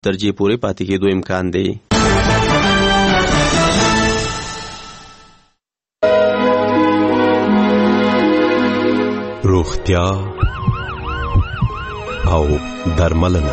درجې پورې پاتې کېدو امکان دی. روغتیا او درملنه.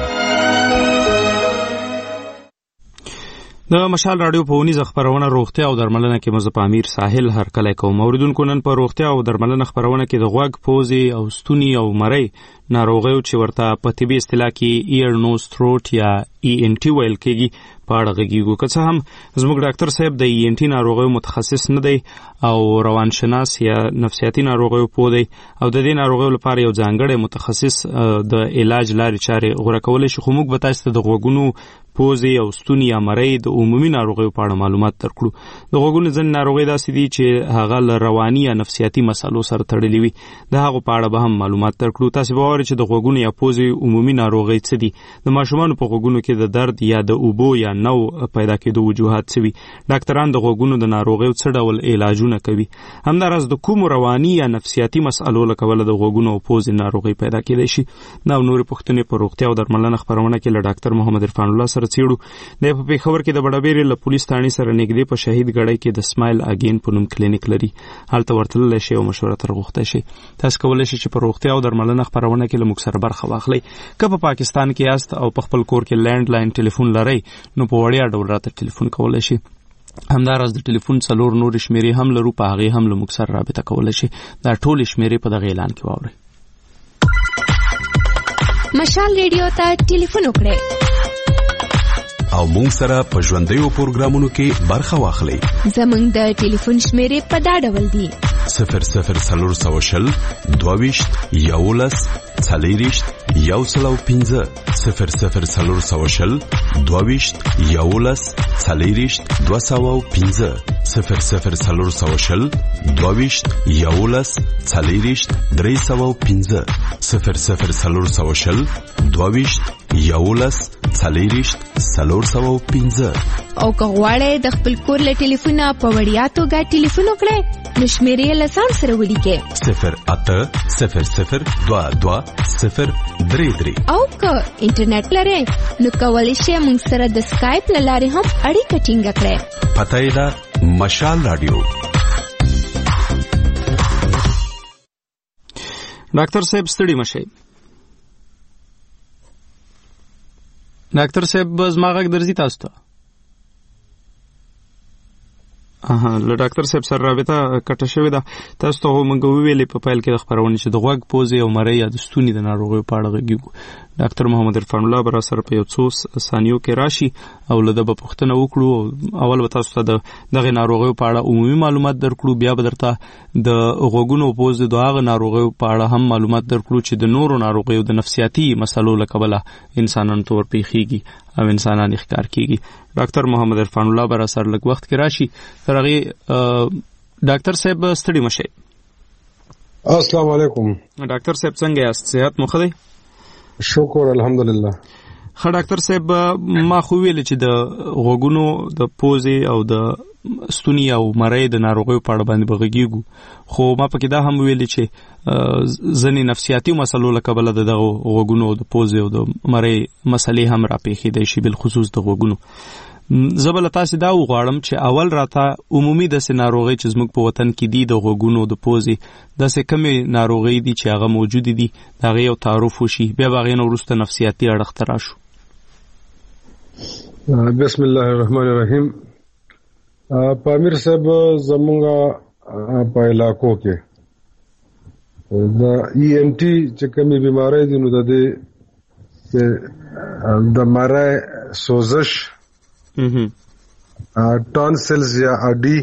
د مشال رادیو په ونیزه خبرونه روغتیا او درملنه کې مزه پامیر ساحل هر کله کوم اوریدونکو نن په روغتیا او درملنه خبرونه کې د غوږ پوزې او ستوني او مرۍ ناروغیو چې ورته په طبي اصطلاح کې ایر نوز تھروټ یا ENT ویل کېږي په اړه غږیږو. که څه هم زموږ ډاکټر صاحب د ENT ناروغیو متخصص نه دی او روانشناس یا نفسیاتي ناروغیو پوه دی او د دې ناروغیو لپاره یو ځانګړی متخصص د علاج لارې چارې غوره کولی شي، خو موږ به تاسو ته د غوږونو پوزې او ستوني یا مرۍ د عمومي ناروغیو په اړه معلومات درکړو. د غوږونو ځینې ناروغۍ داسې دي چې هغه له رواني یا نفسیاتي مسلو سره تړلې وي، د هغو په اړه به هم معلومات درکړو. تاسو به واورئ چې د غوږونو یا پوزې عمومي ناروغۍ څه دي، د ماشومانو په غوږونو کې د درد یا د اوبو یا نو پیدا کېدو وجوهات څه وي، ډاکټران د غوږونو د ناروغیو څه ډول علاجونه کوي، همداراز د کومو رواني یا نفسیاتي مسلو له کبله د غوږونو او پوزې ناروغۍ پیدا کېدای شي. دا نورې پوښتنې په روغتیا او درملنه خبرونه کې له ډاکټر محمد عرفان الله سره څېړو. د په پېښور کې د بډابېرې له پولیس تاڼې سره نږدې په شهید ګړی کې د سمایل اګین په نوم کلینیک لري، هلته ورتللی شئ او مشوره تر غوښتی شئ. تاسو کولی شئ چې په روغتیا او درملنه خبرونه کې له موږ سره برخه واخلئ. که په پاکستان کې یاست او په خپل کور کې لینډ لاین ټلیفون لرئ نو په وړیا ډول راته ټلیفون کولی شئ. همداراز د ټلیفون 4 نورې شمیرې هم لرو، په هغې هم له موږ سره رابطه کولی شئ. دا ټولې شمیرې په دغه اعلان کې واورئ. مشال ریډیو ته ټلیفون وکړئ او مونږ سره په ژوندیو پروګرامونو کې برخه واخلئ. زمونږ د ټلیفون شمیرې په دا ډول دي: 0040 22 11 40 105 0040 22 11 40 205 0040 22 11 40 305 0040 22 11 40 305. او که غواړئ د خپل کور له ټلیفونه په وړیا توګه ټلیفون وکړئ نو شمیرې له ځان سره ولیکئ 080022 او که انټرنیټ لرئ نو کولی شئ موږ سره د سکایپ له لارې هم اړیکه ټینګه کړئ. پته یې ده مشال رادیو. ډاکټر صاحب ستړي مشئ. ډاکټر صاحب زما غږ درځي تاسو ته؟ له ډاکټر صاحب سره رابطه کټه شوې ده. تاسو ته موږ وویلې په پیل کې د خبرونې چې د غوږ پوزې او مرۍ یا د ستوني د ناروغیو په اړه غږیږو. ډاکټر محمد عرفان الله به راسره په یو څو ثانیو کې راشي او له ده به پوښتنه وکړو. اول به تاسو ته د دغې ناروغیو په اړه عمومي معلومات درکړو، بیا به درته د غوږونو او پوزې د هغه ناروغیو په اړه هم معلومات درکړو چې د نورو ناروغیو د نفسیاتي مسلو له کبله انسانانو ته ورپېښېږي او انسانان یې ښکار کېږي. ډاکټر محمد عرفان الله به راسره لږ وخت کې راشي. تر هغې ډاکټر صاحب ستړي مشئ. السلام علیکم. ډاکټر صاحب څنګه یاست؟ صحت مو ښه دی؟ شکر الحمدلله. ښه ډاکټر صاحب ما خو ویلې چې د غوږونو د پوزې او د ستوني او مرۍ د ناروغیو په اړه باندې به غږیږو، خو ما پکې دا هم ویلې چې ځینې نفسیاتي مسلو له کبله د دغو غوږونو او د پوزې او د مرۍ مسلې هم راپېښېدی شي، بالخصوص د غوږونو. زه به له تاسې دا وغواړم چې اول راته عمومي داسې ناروغۍ چې زموږ په وطن کې دي د غوږونو د پوزې داسې کمې ناروغۍ دي چې هغه موجودې دي د هغې یو تعارف وشي، بیا به هغې نه وروسته نفسیاتي اړخ ته راشو. بسم الله الرحمن الرحیم. پامیر صاحب زمونږه په علاقو کې د ENT چې کومې بیماری دي نو د دې د مرۍ سوزش، ټانسلز یا اډي،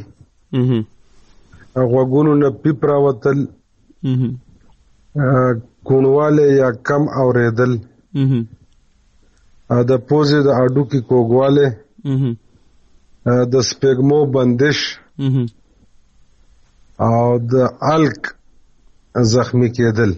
غوږونو نه پیپ راوتل، کونواله یا کم اوریدل، د پوزې د اډو کې کوږواله، د سپېږمو بندش او د الک زخمی کېدل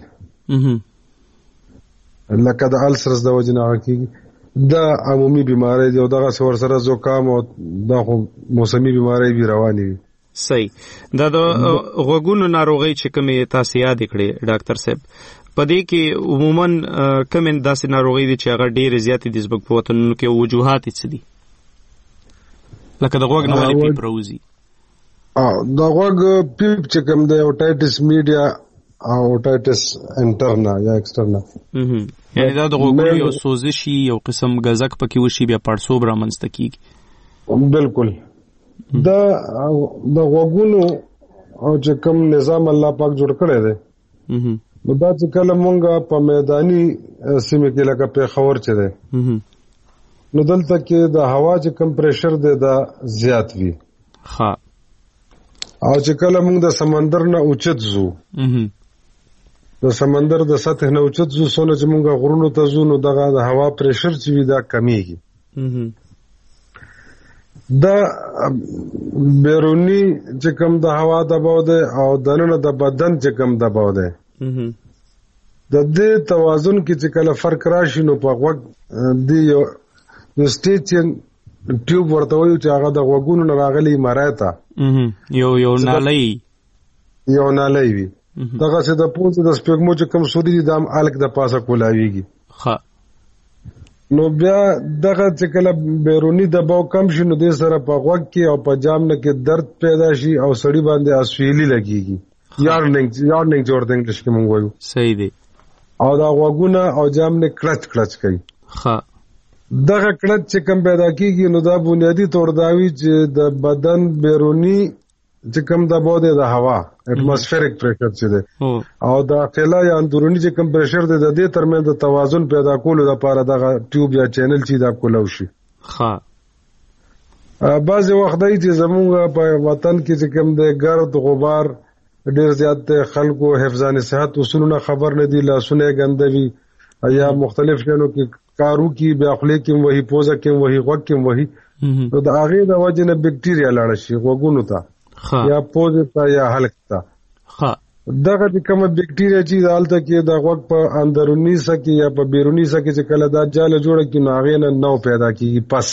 لکه د السرس د وجې نه هغه کېږي. دا عمومي بیماری دی او دغسې ورسره زکام او دا خو موسمي بیماری وي روانې وي. صحیح. دا د غوږونو ناروغۍ چې کومې تاسې یادې کړې ډاکټر صاحب، په دې کې عموما کوم داسې ناروغي دي چې هغه ډېرې زیاتې دي زموږ په وطنونو کې، وجوهات یې څه دي؟ لکه د غوږ نه ولې پیپ راوځي؟ د غوږ پیپ چې کوم دی اوټایټس میډیا او اوټایټس انټرنا یا ایکسټرنا، یعنی دا د غوږونو یو سوزشي، یو قسم غزک پکې وشي، بیا پړسوب رامنځته کیږي. بالکل. د غوږونو او چې کوم نظام الله پاک جوړ کړی دی، نو دا چې کله مونږ په میداني سیمه کې لکه پیښور چې دی، نو دلته کې د هوا چې کم پریشر دی دا زیات وي. او چې کله مونږ د سمندر نه اوچت ځو، د سمندر د سطح نه اوچت ځو، څونه چې مونږ غرونو ته ځو، نو دغه د هوا پریشر چې وي دا کمیږي. دا بیرونی چې کم د هوا دباو دی او دننه د بدن چې کم دباو دی، د دې توازن کې چې کله فرق راشي، نو په غوږ دی یو سټیچن ټیوب ورته وایو چې هغه د غوږونو نه راغلی مری ته یو نالی وي. دغه چې د پوزې د سپېږمو چې کم سوري دي دا هم الک د پاسه کولاویږي. نو بیا دغه چې کله بیرونی دباو کم شي، نو دې سره په غوږ کې او په جام نه کې درد پیدا شي او سړی باندې اسویلی لګیږي. یارننګ چې ورته انګلیش کې مونږ وایو. صحیح دی. او دا غوږونه او جام نه کلچ کوي. دغه کلچ چې کم پیدا کیږي، نو دا بنیادی طور دا وی چې د بدن بیرونی چې کم دباو دی د هوا اټماسفیریک پریشر چې دی او داخله یا اندرونی چې کم پریشر دی، د دې ترمنځ د توازن پیدا کولو لپاره دغه ټیوب یا چینل چې دا کولو شي. بعضې وخت دی چې زمونږ په وطن کې چې کم دی ګرد غبار ډېر زیات دی، خلکو حفظان صحت اصولونه خبر نه دي، لاسونه یې ګنده وي یا مختلف شیانو کې کارو کې، بیا خولې کې وهي، پوزه کې وهي، غوږ کې وهي، نو د هغې د وجې نه بکټیریا لاړه شي غوږونو ته یا پوزې ته یا حلق ته. دغه چې کومه بکټیریا چې هلته کې د غوږ په اندروني سه کې یا په بیروني سه کې چې کله دا جاله جوړه کړي، نو هغې نه نو پیدا کېږي پس،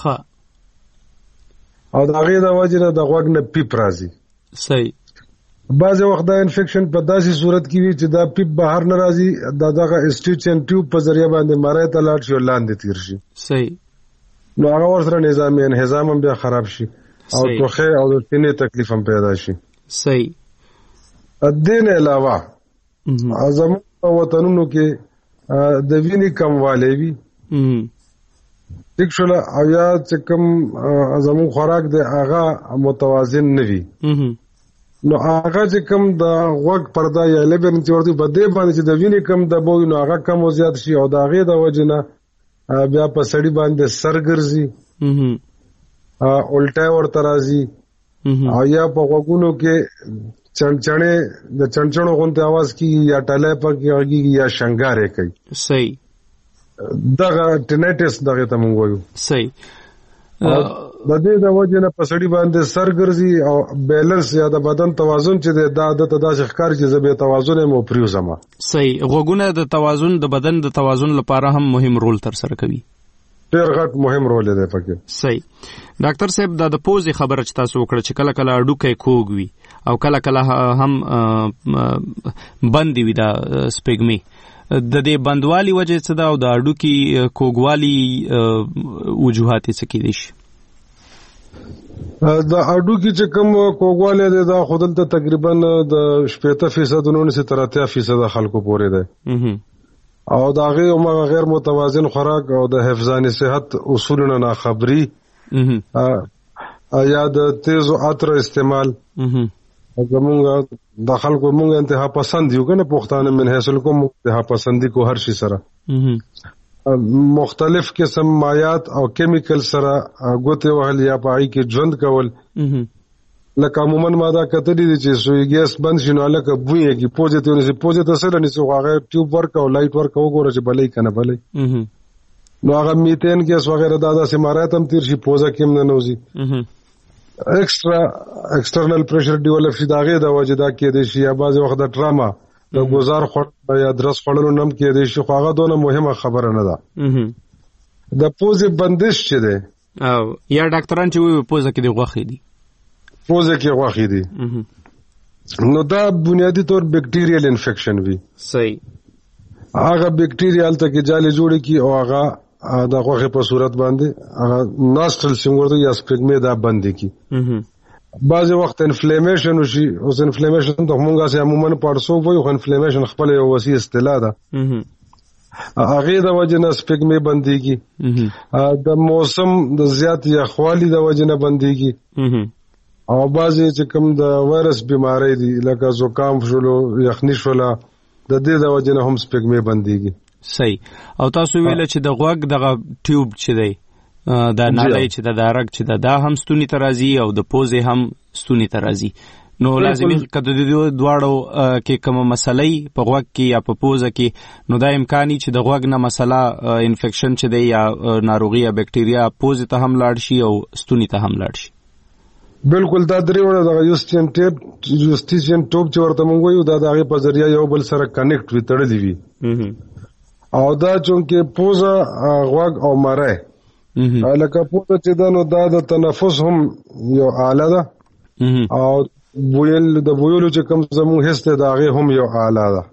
او د هغې د وجې نه د غوږ نه پیپ راځي. صحیح. بعضې وخت دا انفیکشن په داسې صورت کې وي چې دا پیپ بهر نه راځي، دغه اسټیچن ټیوب په ذریعه باندې مری ته لاړ شي او لاندې تیر شي. صحیح. نو هغه ورسره نظامي انهضام هم بیا خراب شي او ټوخی او د سینې تکلیف هم پیدا شي. صحیح. دې نه علاوه زموږ په وطنونو کې د وینې کموالی وي، ټیک شوله، او یا چې کوم زموږ خوراک دی هغه متوازن نه وي، نو هغه چې کوم د غوږ پرده یا لیبر چې ورته په دې باندې چې د وینې کم دباو، نو هغه کم او زیات شي او د هغې د وجې نه بیا په سړي باندې سر ګرځي، الټی ورته راځي، او یا په غوږونو کې چنچڼې د چنچڼو غوندې اواز کېږي یا ټلی پکې غږېږي یا شنګارې کوي. صحیح. دغه ټینایټس دغې ته مونږ وایو. صحیح. د دې د وجې نه په سړي باندې سر ګرځي او بیلنس یا د بدن توازن چې دی دا دته داسې ښکاري چې زه بې توازن یم او پرېوځم. صحیح. غوږونه د توازن د بدن د توازن لپاره هم مهم رول ترسره کوي. ډېر غټ مهم رول دی پکې. صحیح. ډاکټر صاحب دا د پوزې خبره چې تاسو وکړه چې کله کله هډوکی کوږ وي او کله کله هم بندې وي دا سپېږمې، د دې بندوالي وجه څه ده او د هډوکي کوږوالي وجوهات یې څه کېدای شي؟ د هډوکي چې کوم کوږوالی دی دا خو دلته تقریبا د 80% 19 تر 80% خلکو پورې دی، او د هغې هماغه غیر متوازن خوراک او د حفظان صحت اصولونه ناخبري یا د تیزو عطر استعمال. زمونږ د خلکو مونږ انتها پسند یو که نه پښتانه من حیث الکوم انتها پسندي کو هر شي سره مختلف قسم مایات او کیمیکل سره ګوتې وهل یا په هغې کې ژوند کول. لکه عموما ما دا کتلي دي چې سوی ګیس بند شي نو هلکه بویږي، پوزې ته ونیسي، پوزې ته سره نیسي، خو هغه ټیوب ورکه او لایټ ورکه وګوره چې بلی که نه بلی، نو هغه میتین ګیس وغیره دا داسې مارایت هم تیر شي، پوزه کې هم ننوځي، ایکسټرنل پریشر ډیولپ شي، د هغې د وجې دا کېدی شي، یا بعضې وخت د ټراما د ګزار خوړلو یا درس خوړلو نه هم کېدی شي، خو هغه دونه مهمه خبره نه ده. د پوزې بندش چې دی یا ډاکټران چې وایي پوزه کې د غوښې دي، پوزه کې غوښې دي، نو دا بنیادی طور بیکټیریل انفیکشن وي. صحیح. هغه بیکټیریا هلته کې جالې جوړې کی او هغه د غوښې په صورت باندې هغه ناسټرل څنګه یا سپګمې دا بندې کی. بعض وخت انفلیمیشن وشي. اوس انفلیمیشن ته موږ سه عموما پړسو وایو، خو انفلیمیشن خپل یو وسیع اصطلاح ده. هغه د وجه نه سپګمې بندېږي، د موسم د زیات یخوالي د وجه نه بندېږي، او بعضې چې کوم د وایرس بیماری دي لکه زکام شولو، یخني شوله، د دې د وجه نه هم سپګمې بندېږي. صحیح. او تاسو ویل چې د غوږ دغه ټیوب چې دی دا نالی چې دا رګ چې دا هم ستوني ته راځي او د پوزې هم ستوني ته راځي. نو لازمي که د دواړو کې کومه مسلې په غوږ کې یا په پوزه کې، نو دا امکاني چې د غوږ نه مسله انفیکشن چې دی یا ناروغي یا بکټیریا پوزې ته هم لاړ شي او ستوني ته هم لاړ شي. بالکل. دا درې وړه د یوستین ټوب چې ورته موږ وایو، دا د هغې په ذریعه یو بل سره کنیکټ وي، تړلي وي. او دا چونکې پوزه، غوږ او مری، لکه پوزه چې ده نو دا د تنفس هم یو آله ده، او د بویلو چې کوم زموږ حس دی د هغې هم یو آله ده.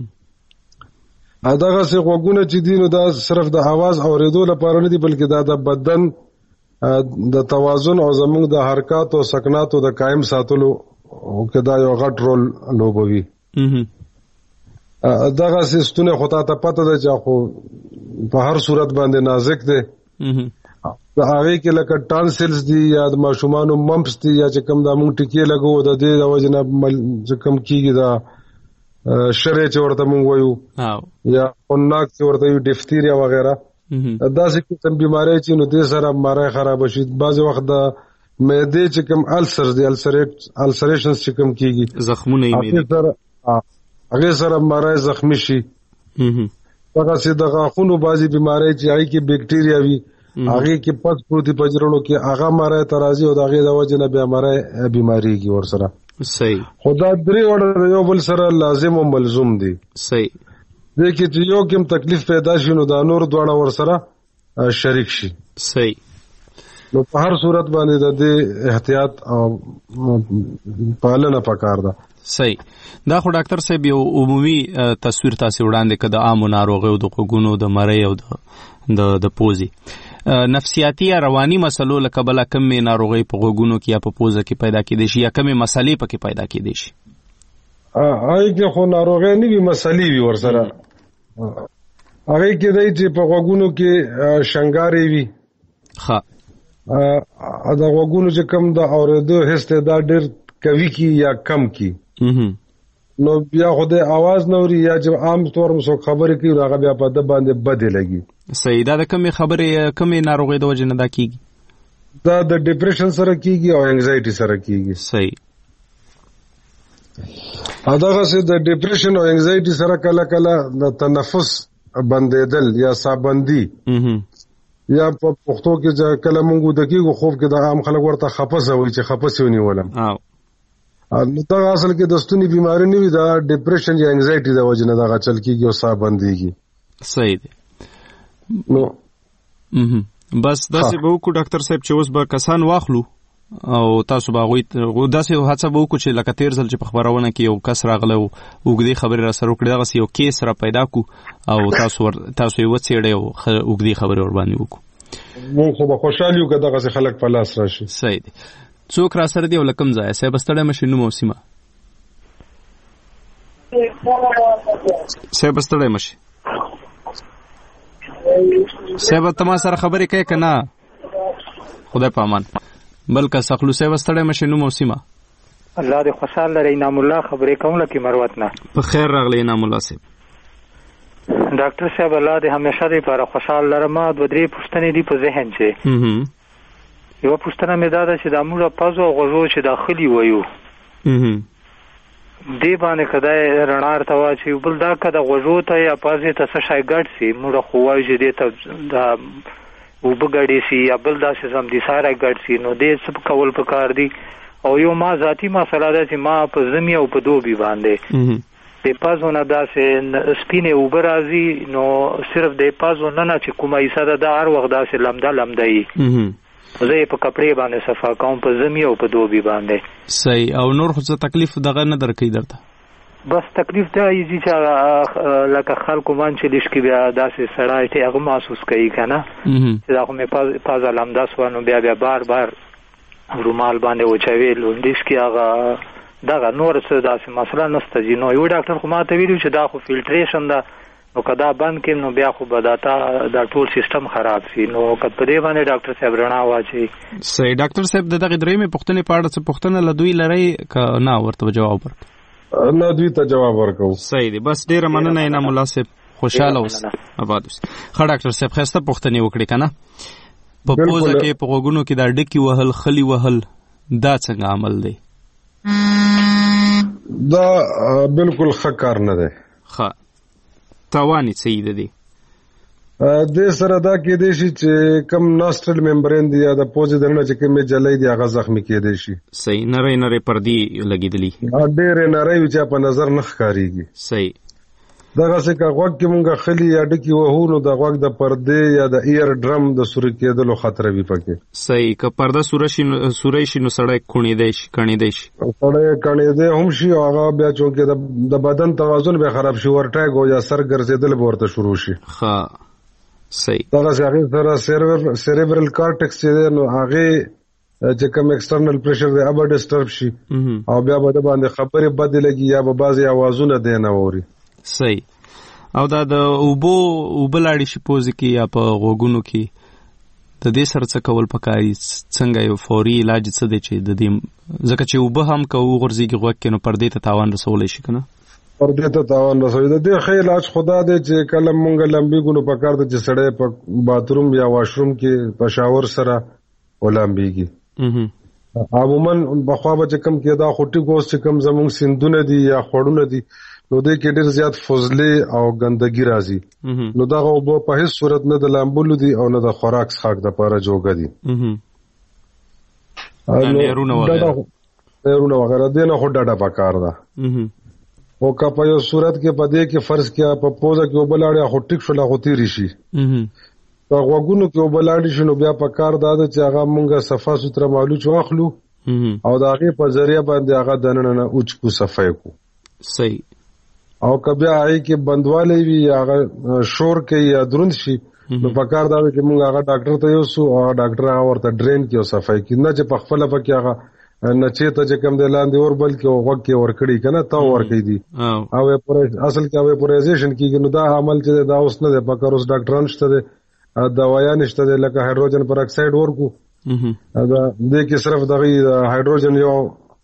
دغسې غوږونه چې دي نو دا صرف د اواز اورېدو لپاره نه دي، بلکې دا د بدن د توازن او زموږ د حرکاتو او سکناتو د قائم ساتلو کې دا یو غټ رول لوبوي. دغسې ستونی خو تا ته پته ده چې خو په هر صورت باندې نازک دی. د هغې کې لکه ټانسلز دي یا د ماشومانو ممپس دي یا چې کوم دا مونږ ټکې لګو د دې د وجې نه چې کوم کېږي دا شرې چې ورته مونږ وایو یا خناک چې ورته وایو ډیفتیریا وغیره، داسې قسم بیماری چې نو دې سره مری خرابه شي. بعضې وخت د معدې چې کوم السرز دي، السریشنز چې کوم کېږي، زخمونه یې هغې سره مری زخمي شي. دغسې د غاښونو بعضې بیماری چې هغې کې بیکټیریا وي، هغې کې پس پروتي په جرړو کې، هغه مری ته راځي او د هغې د وجې نه بیا مری بیماریږي ورسره. صحیح. خو دا درې وړه د یو بل سره لازم او ملزوم دي. صحیح. دې کې چې یو کوم تکلیف پیدا شي نو دا نور دواړه ورسره شریک شي. صحیح. نو په هر صورت باندې د دې احتیاط او پالنه پکار ده. صحیح. دا خو ډاکټر صاحب یو عمومي تصویر تاسې وړاندې که د عامو ناروغیو د غوږونو، د مرۍ او د پوزې. نفسیاتي یا رواني مسلو له کبله کمې ناروغۍ په غوږونو کې یا په پوزه کې پیدا کېدی شي یا کمې مسلې پکې پیدا کېدی شي؟ هغې کې خو ناروغۍ نه وي، مسلې وي ورسره. هغې کې دی چې په غوږونو کې شنګارې وي، د غوږونو چې کم د اورېدو حس دی دا ډېر قوي کی یا کم کی، نو بیا خو د आवाज نه اوري یا چې عام طور څوک خبرې کوي هغه بیا په د باندې بدې لګي. صحیح. دا د کمې خبرې کمې ناروغۍ د وجې نه دا کېږي؟ دا د ډپریشن سره کېږي او انگزایټي سره کېږي. صحیح. دغسې د ډپریشن او انگزایټي سره کله کله د تنفس بندېدل یا سابندي یا په پښتو کې کله مونږ د کېږو خوب کې د عام خلک ورته خپسه وایي چې خپسې ونیولم. نو دغه اصل کې د ستوني بیماری نه وي، دا ډپریشن یا انگزایټي د وجې نه دغه چل کېږي او ساه بندېږي. صحیح دی. نو بس داسې به وکړو ډاکټر صاحب چې اوس به کسان واخلو او تاسو به هغوی داسې هڅه به وکړو چې لکه تېر ځل چې په خپرونه کې یو کس راغلی او اوږدې خبرې را سره وکړې، دغسې یو کیس را پیدا کړو او تاسو یې وڅېړئ او اوږدې خبرې ورباندې وکړو. موږ خو به خوشحال یو که دغسې خلک په لاس راشي. صحیح دی. څوک را سره دی او له کوم ځایه؟ صاحب ستړی مه شئ، نوم او سیمه. صاحب ستړی مه شئ. صاحب ته ما سره خبرې کوې که نه؟ خدای په امان. بل کس اخلو. صاحب ستړی مه شئ، نوم او سیمه. الله دې خوشحال لري. انعام الله خبرې کوم لکه مروت نه. په خیر راغلی انعام الله صاحب. ډاکټر صاحب الله دې همیشه دپاره خوشحال لره. ما دوه درې پوښتنې دي په ذهن چې یوه پوښتنه مې دا ده چې دا موږ پزو او غوږو چې داخلي وایو دې باندې که دا رڼا ورته واچوي، بل دا که د غوږو ته یا پزې ته څه شی ګډ سي، موږ خو وایو چې دې ته دا اوبه ګډې سي یا بل داسې زمدیساری ګډ سي، نو دې څه کول پکار دي؟ او یو ما ذاتي مسله ده چې ما په ژمي او په دوبي باندې د پزو نه داسې سپینې اوبه راځي، نو صرف د پزو نه چې کومه حصه ده دا هر وخت داسې لمده وي، زه یې په کپړې باندې صفا کوم په ژمي او په دوبي باندې. صحیح. او نور خو څه تکلیف دغه نه درکوي درته؟ بس تکلیف دا یی چې لکه خلکو باندې لشکې بیا داسې سړی ته هغه محسوس کوي کنه چې دا خو مې پاز لامداس وانه بیا بار رومال باندې وچوي لوندیش کې هغه دغه نور څه داسې مسله نشته جی نو یو ډاکټر خو ماته ویلو چې دا خو فلټریشن ده نو کدا بند کې نو بیا خو بداتا دا ټول سیستم خراب شي نو کله په دې باندې ډاکټر صاحب رڼا واچي. صحیح ډاکټر صاحب دغه درېمې پوښتنې په اړه څه پوښتنه لدوی لري ک نه ورته جواب ورکړه نه دوی ته جواب ورکو. صحیح دی بس ډیره مننه نه مناسب خوشاله اوس آباد اوس. خا ډاکټر صاحب خسته پوښتنې وکړي کنه په پوزه کې په غوګونو کې دا ډکی وهل خلی وهل دا څنګه عمل دی؟ دا بالکل ښه کار نه دی. ښه تاوان یې څه دی؟ دې سره دا کېدای شي چې کم ناسټرل ممبرین دی یا د پوزې دننه چې کومې جلۍ دی هغه زخمي کېدای شي. صحیح نری پردې لګېدلي ډېرې نری وي چې په نظر نه ښکارېږي. صحیح دغسې که غوږ کې مونږ خلي یا ډکي وهو نو د غوږ د پردې یا د ایر ډرم د سوري کېدلو خطر وي پکې. صحیح که پرده سوری شي نو سړی کڼېدی شي سړی کڼېدی هم شي او هغه بیا چونکې د بدن توازن بیا خراب شي ورټیګ او یا سر ګرځېدل به ورته شروع شي. صحیح دغسې هغې سره سیریبرل کارټکس چې دی نو هغې چې کوم ایکسټرنل پریشر دی هغه ډسټرب شي او بیا به د باندې خبرې بدې لګي یا به بعضې اوازونه دی نه اوري. صحیح او دا د اوبه لاړې شي پوزې کې یا په غوږونو کې د دې سره څه کول پکاري څنګه یو فوري علاج څه دی چې د دې ځکه چې اوبه هم که وغورځېږي غوږ کې نو پردې ته تاوان رسولی شي که نه پردې ته تاوان رسوي. د دې ښه علاج خدا دی چې کله مونږ لمبېږو نو پکار دی چې سړی په باتروم یا واشروم کې په شاور سره ولامبېږي. عموما پخوا به چې کوم کېدا خو ټیک اوس چې کوم زمونږ سیندونه دي یا خوړونه دي نو دې کې ډېر زیات فضلې او ګندګي راځي نو دغه اوبه په هیڅ صورت نه د لامبلو دي او نه د خوراک څښاک دپاره جوګه دي. نیرونه وغیره دې نه خو ډډه پکار ده. خو که په یو صورت کې په دې کې فرض کړه په پوزه کې اوبه لاړې خو ټیک شوله خو تېرې شي په غوږونو کې اوبه لاړې شي نو بیا پکار دا ده چې هغه مونږ صفا سوتره مالوچ واخلو او د هغې په ذریعه باندې هغه دننه نه اوچ کو صفای کو. صحیح او که بیا هغې کې بندوالی وي یا هغه شور کوي یا دروند شي نو پکار دا ده چې مونږ هغه ډاکټر ته یوسو او هغه ډاکټر هغه ورته ډرین کړي او صفای کړي نه چې په خپله پکې هغه نچې ته چې کوم دی لاندې اور بلکې غوږ کې ورکړي که نه تاو ورکوي دي او اصل کې ویپورایزیشن کېږي نو دا عمل چې دا اوس نه دی پکار اوس ډاکټران شته دی دوایانې شته دی لکه هایدروجن پر اکساید ورکو دې کې صرف دغه هایدروجن یو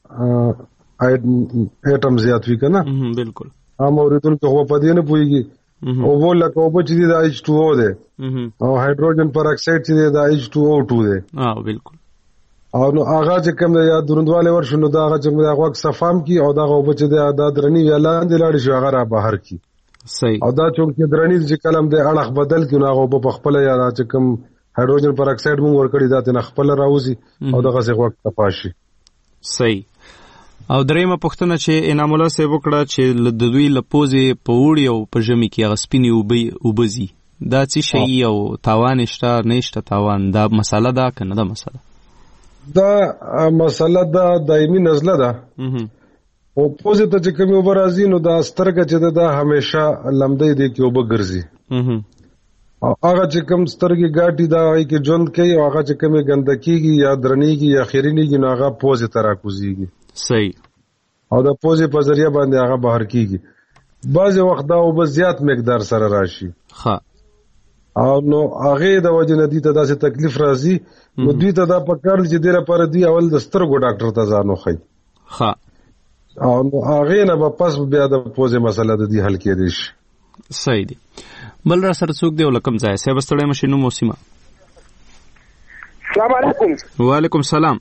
ایټم زیات وي که نه بالکل عام اورېدونکي خو په دې نه پوهېږي اوبه لکه اوبه چې دي دا H2O دی او هایدروجن پر اکساید چې دی دا H2O2 دی بالکل او نو هغه چې کوم دی یا دروندوالی ورشي نو دا هغه چې د غوږ صفام کړي او دغه اوبه چې دی دا درني یا لاندې لاړې شي هغه را بهر کړي. صحیح او دا چونکې درني چې کله هم دی اړخ بدل کړي نو هغه اوبه په خپله یا دا چې کوم هایدروجن پر اکساید مونږ ورکړي دا ترې خپله راوځي او دغسې غوږ صفا شي. صحیح او درېیمه پوښتنه چې انعام الله صاحب وکړه چې د دوی له پوزې په اوړي او په ژمي کې هغه سپینې اوبه ځي دا څه شی او تاوان شته نه شته تاوان دا مسله ده که نه ده مسله؟ دا مسله دا دایمي نزله ده او پوزې ته چې کومې اوبه راځي نو دا سترګه چې ده دا همیشه لمدی دی کې اوبه ګرځي او هغه چې کوم سترګې ګاټي دا هغې کې ژوند کوي او هغه چې کومې ګنده کېږي یا درنېږي یا خیرینېږي نو هغه پوزې ته راکوزېږي. صحیح او د پوزې په ذریعه باندې هغه بهر کېږي. بعضې وخت دا اوبه زیات مقدار سره راشي او نو هغې د وجې نه دوی ته داسې تکلیف راځي نو دوی ته دا پکار چې دې لپاره دوی اول د سترګو ډاکټر ته ځان وښیي او نو هغې نه به پس بیا د پوزې مسله د دوی حل کېدی شي. صحیح دی. بل را سره څوک دی او له کوم ځایه صاحب ستړی مه شي نوم او سیمه؟ السلام علیکم. وعلیکم السلام.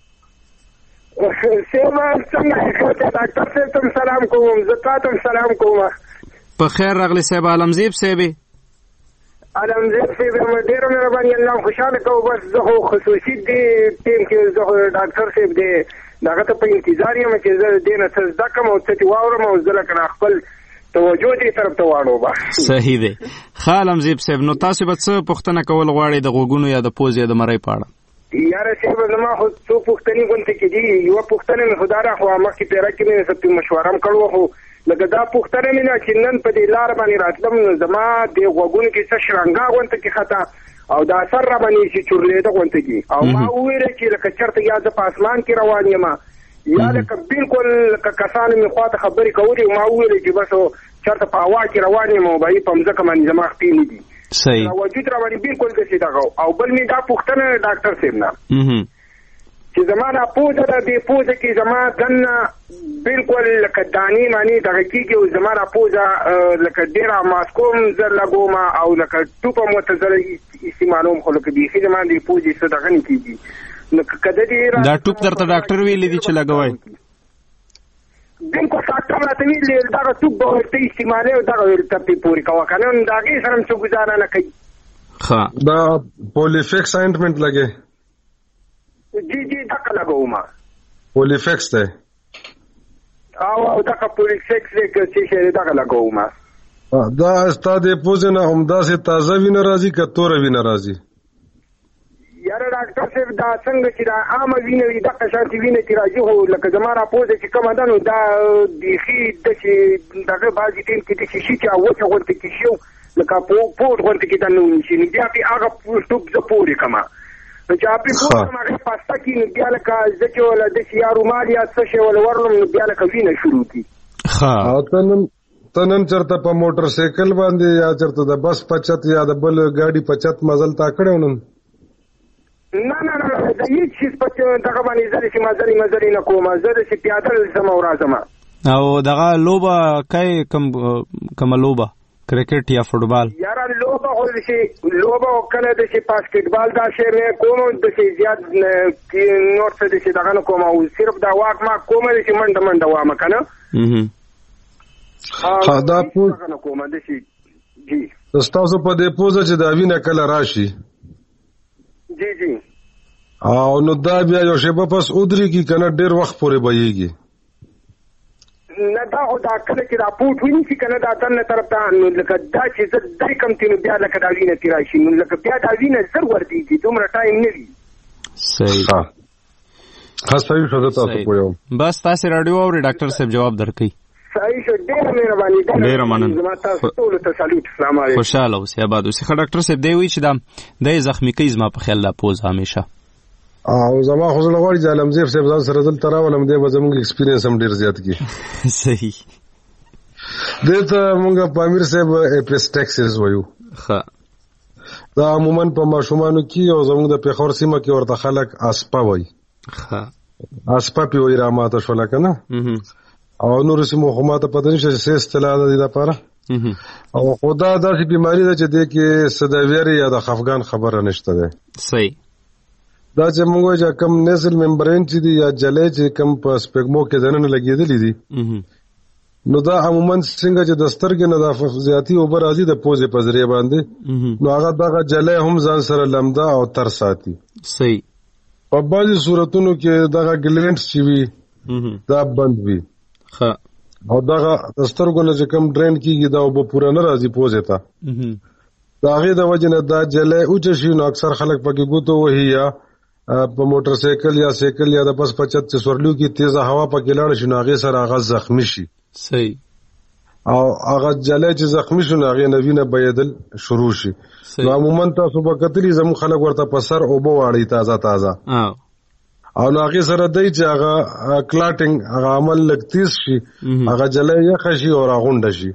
ډاکټر صاحب ته سلام کوم زه تا ته سلام کوم. په خیر راغلی صاحب عالمزیب صاحب عالمزیب صاحب ډېره مهرباني الله خوشحاله کوو. بس زه خو خصوصي دې ټیم کې زه ډاکټر صاحب دې دغه ته په انتظار یم چې زه دې نه څه زده کړم او څه چې واورم او زه لکه خپل توجه دې طرف ته واړوم. صحیح دی. ښه عالمزیب صاحب نو تاسو به څه پوښتنه کول غواړئ د غوږونو یا د پوزې یا د مرۍ په اړه؟ یاره صاحب زما خو څو پوښتنې غونډې کې دي. یوه پوښتنه مې خو دا ده خو مخکې پیره کې مې مشوره هم کړې وه خو لکه دا پوښتنه مې نه چې نن په دې لار باندې راتلم نو زما د غوږونو کې څه شرنګا غونته کې خطا او دا سر را باندې چې چورلېده غونته کې او ما وویل چې لکه چېرته یا زه په اسمان کې روان یم یا لکه بالکل لکه کسانو مې خواته خبرې کولې ما وویل چې بس چېرته په هوا کې روان یم او به په مځکه باندې زما خپې نه دي صحیح وجود را باندې بالکل داسې دغه او بل مې دا پوښتنه ډاکټر صاحب نه چې زما دا پوزه ده دې پوزه کې زما دننه بالکل لکه دانې مانې دغه کېږي او زما دا پوزه لکه ډېره ماسکوم زر لګوم او لکه ټوپه هم ورته زر استعمالوم خو لکه بیخي زما دې پوزې څه دغه نه کېږي نو که د دا ټوپ درته ډاکټر ویلی دي چې لګوئ بالکل ډاکټر راته ویلي دغه ټوپ به ورته استعمالوي او دغه ورته پرې پورې کوه که نه نو د هغې سره هم څه ګزاره نه کوي دا پولیفیکس آینټمنټ لګې جی دغه لګوم پولیفیکس دی او دغه پولیفیکس دی که څه شی دی دغه لګوم دا ستا د پوزې نه همداسې تازه وینه راځي که توره وینه راځي یاره ډاکټر صاحب دا څنګه چې دا عامه وینه وي دغه شانتې وینه چې راځي خو لکه زما را پوزه چې کومه ده نو دا بیخي داسې دغه بعضې ټایم کې داسې شي چې وچه غونته کې شي لکه پوټ غونته کې دننه ونیسي نو بیا پرې هغه ټوپ زه پورې کړم نو چې هغې پورې کړم هغې پاسته کړي نو بیا لکه زه چې وله داسې یا رومال یا څه شی وله ورلم نو بیا لکه وینه شروع کړي او ته نن چېرته په موټر سایکل باندې یا چېرته د بس په چت یا د بل ګاډي په چت مزل تا کړی نن نه د هېڅ شي په دغه باندې زه داسې مزلې نه کوم زه داسې پیاده ځم او راځم او دغه لوبه کومه لوبه کرکټ یا فوټبال یاره لوبه خو داسې لوبه کله داسې باسکټبال دا شی مې کوم داسې زیات نور څه داسې دغه نه کوم او صرف دا واک ما کومه داسې منډه وامه که نه دا دغه نه کومه داسې جی ستاسو په دې پوزه چې دا وینه کله راشي جی او نو دا بیا یو شیبه پس ودرېږي که نه ډېر وخت پورې بهیږي نه دا خو دا کله چې دا پوټ ونیسي که نه دا دننه طرف ته نو لکه دا چې زه درې کم تي نو بیا لکه دا وینه ترې راشي نو لکه بیا دا وینه زر ورتېږي دومره ټایم نه وي صحیح صحیح شو زه تاسو پوهوم بس تاسې راډیو اورئ ډاکټر صاحب جواب درکوي صحیح شو ډېره مهرباني ډېره مننه زما تاسو ټولو ته سلوټ السلام علیکم خوشحاله اوسئ آباد اوسئ ښه ډاکټر صاحب دی وایي چې دا یې زخمي کوي زما په خیال دا پوزه همیشه او زما خو زړه غواړي چې عالمزیب صاحب ځان سره دلته راولم دی به زموږ ایکسپیرینس هم ډېر زیات کړي صحیح دې ته مونږ په امیر صاحب اپیسټکسس وایو دا عموما په ماشومانو کې او زموږ د پېښور سیمه کې ورته خلک اسپه وایي اسپه پې وایي راماته شوله که نه او نورو سیمو خو ماته پته نشته چې څه اصطلاح ده دې دپاره او خو دا داسې بیماري ده چې دې کې څه د ویرې یا د خفګان خبره نشته دی صحیح دا چې موږ وایو چې کم نیسل ممبرین چې دي یا جلی چې کم په سپېګمو کې دننه لګېدلي دي نو دا عموما څنګه چې د سترګې نه د زیاتي اوبه راځي د پوزې په ذریعه باندې نو هغه دغه جلی هم ځان سره لمده او تر ساتي صحیح په بعضې صورتونو کې دغه ګلینډس چې وي دا بند وي او دغه د سترګو نه چې کوم ډرین کېږي دا اوبه پوره نه راځي پوزې ته د هغې د وجې نه دا جلی اوچه شي نو اکثر خلک پکې ګوتو وهي یا په موټر سایکل یا سایکل یا د بس په چت چې سورلیو کې تیزه هوا پکې لاړه شي نو هغې سره هغه زخمي شي صحیح او هغه جلی چې زخمي شو نو هغې نه وینه بهېدل شروع شي نو عموما تاسو به کتلي زموږ خلک ورته په سر اوبه واړوي تازه او نو هغې سره دی چې هغه کلاټینګ هغه عمل لږ تیز شي هغه جلی یخه شي او راغونډه شي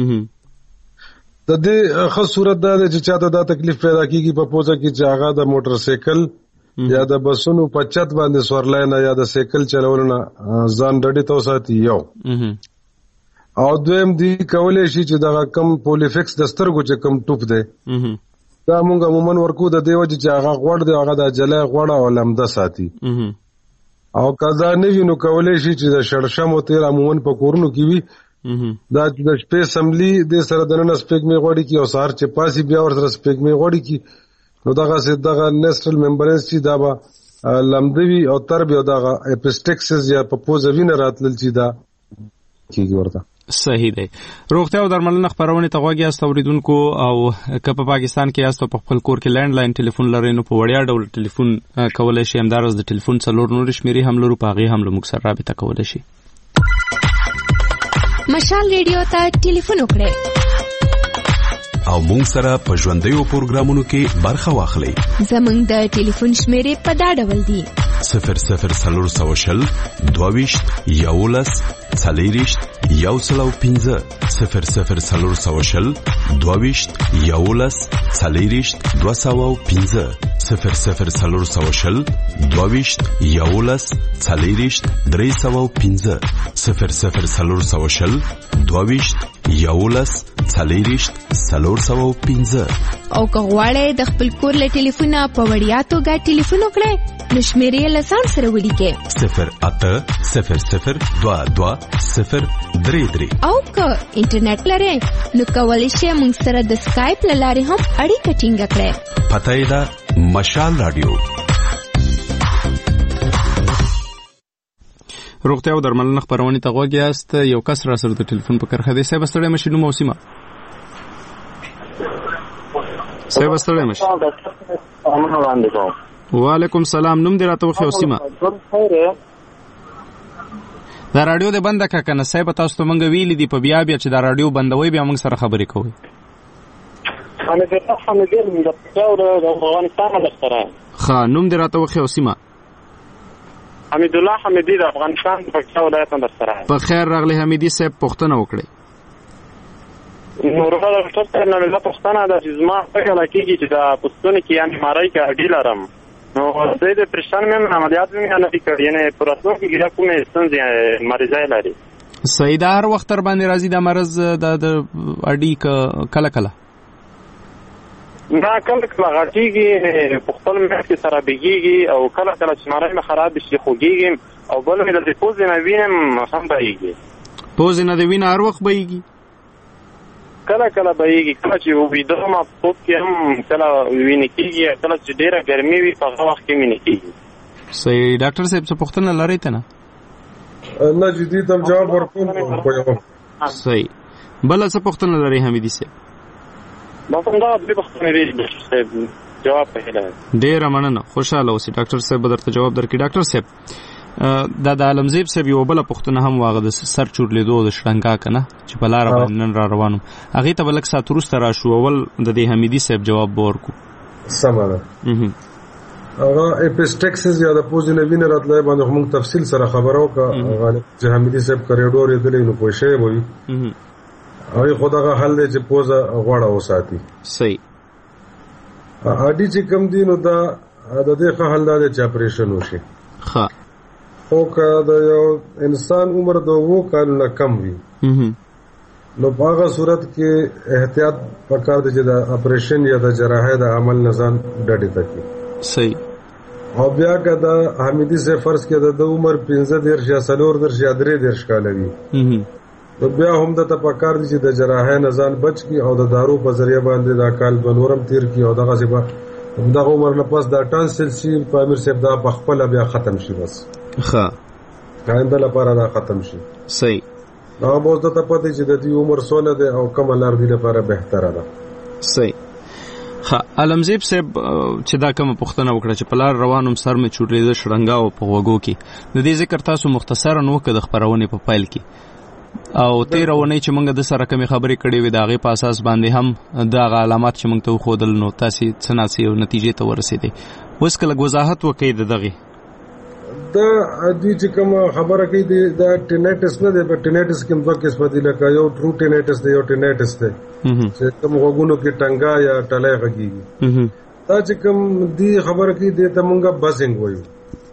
د دې ښه صورت دا دی چې چاته دا تکلیف پیدا کېږي په پوزه کې چې هغه د موټر سایکل یا د بسونو په چت باندې سورلی نه یا د سایکل چلولو نه ځان ډډې ته وساتي یو او دویم دی کولی شي چې دغه کم پولیفیکس د سترګو چې کم ټوپ دی دا مونږ عموما ورکو د دې وجې چې هغه غوړ دی هغه د جلی غوړه او لمده ساتي او که دا نه وي نو کولی شي چې د شړشمو تیل عموما په کورونو کې وي دا چې د شپې سملي دې سره دننه سپېږمۍ غوړي کړي او سهار چې پاسي بیا ورسره سپېږمۍ غوړي کړي نو دغه نیسټرل ممبرینز چې دا به لمده وي او تر بیا دغه اپیسټکسس یا په پوزه وینه راتلل چې دا کېږي ورته صحیح دی روغتیا او درملنه خپرونې ته غوږ یاست اورېدونکو او که په پاکستان کې یاست او په خپل کور کې لینډ لاین ټلیفون لرئ نو په وړیا ډول ټلیفون کولی شي همداراز د ټلیفون 4 نورې شمېرې هم لرو په هغې هم له موږ سره رابطه کولی شي مشال ریډیو ته ټلیفون وکړئ او مونږ سره په ژوندیو پروګرامونو کې برخه واخلئ. زمونږ د ټلیفون شمیرې په دا ډول دي: 0040 22 11 40 105 0040 22 11 40 205 0040 22 11 40 305 0040 22 11 40 305. او که غواړئ د خپل کور له ټلیفونه په وړیا توګه ټلیفون وکړئ نو شمیرې له ځان سره ولیکئ 0800 22 033. او که انټرنیټ لرئ نو کولی شئ موږ سره د سکایپ له لارې هم اړیکه ټینګه کړئ. پته یې ده مشال رادیو. روغتیا او درملنه خپرونې ته غوږ یاست. یو کس را سره د ټلیفون په کرښه دی. صاحب ستړی مشي نوم او سیمه. صاحب ستړی مشي. وعلیکم سلام. نوم دې راته وښیه او سیمه. دا رادیو دې بنده کړه کنه صاحب. تاسو ته مونږ ویلي دي په بیا چې دا رادیو بندوي بیا موږ سره خبرې کوئ. ښه نوم دې راته وښیه او سیمه. حمید الله حمیدی د افغانستان د پکتیا ولایت نه سره. په خیر راغلی حمیدی صاحب. پوښتنه وکړئ. نور د ډاکټر صاحب نه مله پوښتنه ده چې زما فکر لکېږي چې د پوستونو کې یعنې مارای کې هډي لرم نو زه د پرېشان مې عملیات مې نه دي کړی یعنې په راتلونکي کې دا کومې ستونزې مریضۍ لري. صحیح ده. هر وخت تر باندې راځي دا مرض د هډي کله کله دا کله کله غټېږي په خپل میاشت کې سره بېږېږي او کله کله چې مارۍ مې خراب شي خوږېږي او بل مې د پوزې نه وینم هم بهېږي. پوزې نه د وینه هر وخت بهېږي؟ کله کله بهېږي. کله چې ویده یم خوب کې هم کله وینې کېږي کله چې ډېره ګرمي وي په هغه وخت کې وینې کېږي. صحیح. ډاکټر صاحب څه پوښتنه لرئ ته نه؟ نه جدي ته جواب ورکوم. صحیح. بله څه پوښتنه لرئ حمیدي صاحب؟ بس همدغه دوې پوښتنې دي جواب په هیله. ډېره مننه. خوشحاله اوسئ. ډاکټر صاحب به درته جواب درکړي. ډاکټر صاحب دا د عالمزیب صاحب یوه بله پوښتنه هم واغه د سر چورلېدو د شړنګا که نه چې په لاره باندې نن را روان وم هغې ته به لږ ساعت وروسته راشو. اول د دې حمیدي صاحب جواب به ورکړو. سمه ده. هغه اپسټکسس یا د پوزې نه وینه راتلی باندې خو موږ تفصیل سره خبره وکړه چې حمیدي صاحب که ریډیو اورېدلی نو پوه شوی به وي. هغې خو دغه حل دی چې پوزه غوړه وساتي. صحیح. هډي چې کوم دي نو دا د دې ښه حل دا دی چې اپریشن وشي. ښه. خو که د یو انسان عمر د 7 کالو نه کم وي نو په هغه صورت کې احتیاط پکار دی چې د اپریشن یا د جراحۍ د عمل نه ځان ډډې ته کړي. صحیح. او بیا که د حمیدي صاحب فرض کړه د عمر 15 یا 14 یا 13 کاله وي نو بیا هم دته پکار دي چې د جراحۍ نه ځان بچ کړي او د دارو په ذریعه باندې دا کال بنورم تیر کړي او دغه څه دغه عمر نه پس دا ټانسل شي په امیر صاحب دا په خپل بیا ختم شي. بس ښه. آینده لپاره دا ختم شي. صحیح. دا به اوس دته پته چې د دې عمر څونه دی او کومه لار دی لپاره بهتره ده. صحیح. ښه. عالمزیب صاحب چې دا کومه پوښتنه وکړه چې په لار روانم سر مې چورلېده شړنګا او په غوږو کې د دې ذکر تاسو مختصرا وکړه د خپرونې په پیل کې او تیره اونۍ چې موږ د سره کمې خبرې کړې وې د هغې په اساس باندې هم دغه علامات چې موږ ته وښودل نو تاسې څه ناڅه یو نتیجې ته ورسېدئ. اوس که لږ وضاحت وکړئ د دغې. دا دوی چې کومه خبره کوي دا ټینایټس نه دی. په ټینایټس کې دوه قسمه دي لکه یو ټرو ټینایټس دی یو ټینایټس دی چې کوم غوږونو کې ټنګا یا ټلی غږېږي. دا چې کوم دی خبره کوي دې ته موږ بزنګ وایو.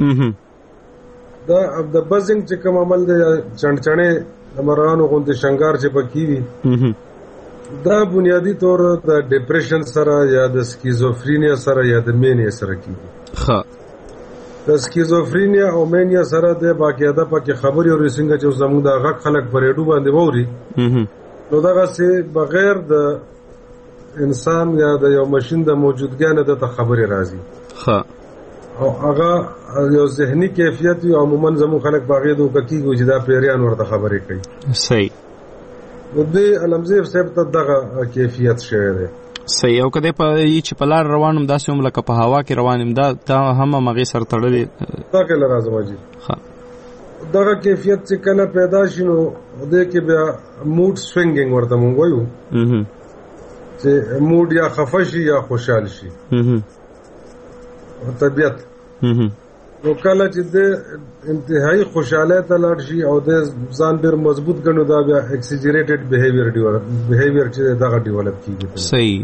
دا د بزنګ چې کوم عمل دی چڼچڼې د مرغانو غوندې شنګار چې پکې وي دا بنیادی طور د ډپریشن سره یا د سکیزوفرینیا سره یا د مینیا سره کیږي. ښه. د سکیزوفرینیا او مینیا سره د باقاعده پکې خبرې او څنګه چې زموږ د غږ خلک په ریډیو باندې ووري نو دغه سه بغیر د انسان یا د یو ماشين د موجودګۍ نه د خبرې راځي. ښه. او هغه یو ذهني کیفیت او عموما زموږ خلک باغې دوه کیږي چې دا پیریان ورته خبرې کوي. صحیح. نو دې علمزیب صاحب ته دغه کیفیت شوی دی. صحیح. او کله په چې په لار روانم داسې هم لکه په هوا کې روانم دا هم هغې سره تړلې. دا کله راځم جی. ښه. دغه کیفیت چې کله پیدا شي نو دې کې بیا موډ سوینګینګ ورته مونږ وایو چې موډ یا خفه شي یا خوشحال شي طبیعت نو کله چې د انتهایی خوشاله ته لاړ شي او د ځان ډېر مضبوط ګڼو دا بیا ایکسیجریټډ بیهیویر چې دغه ډیولپ کیږي. صحیح.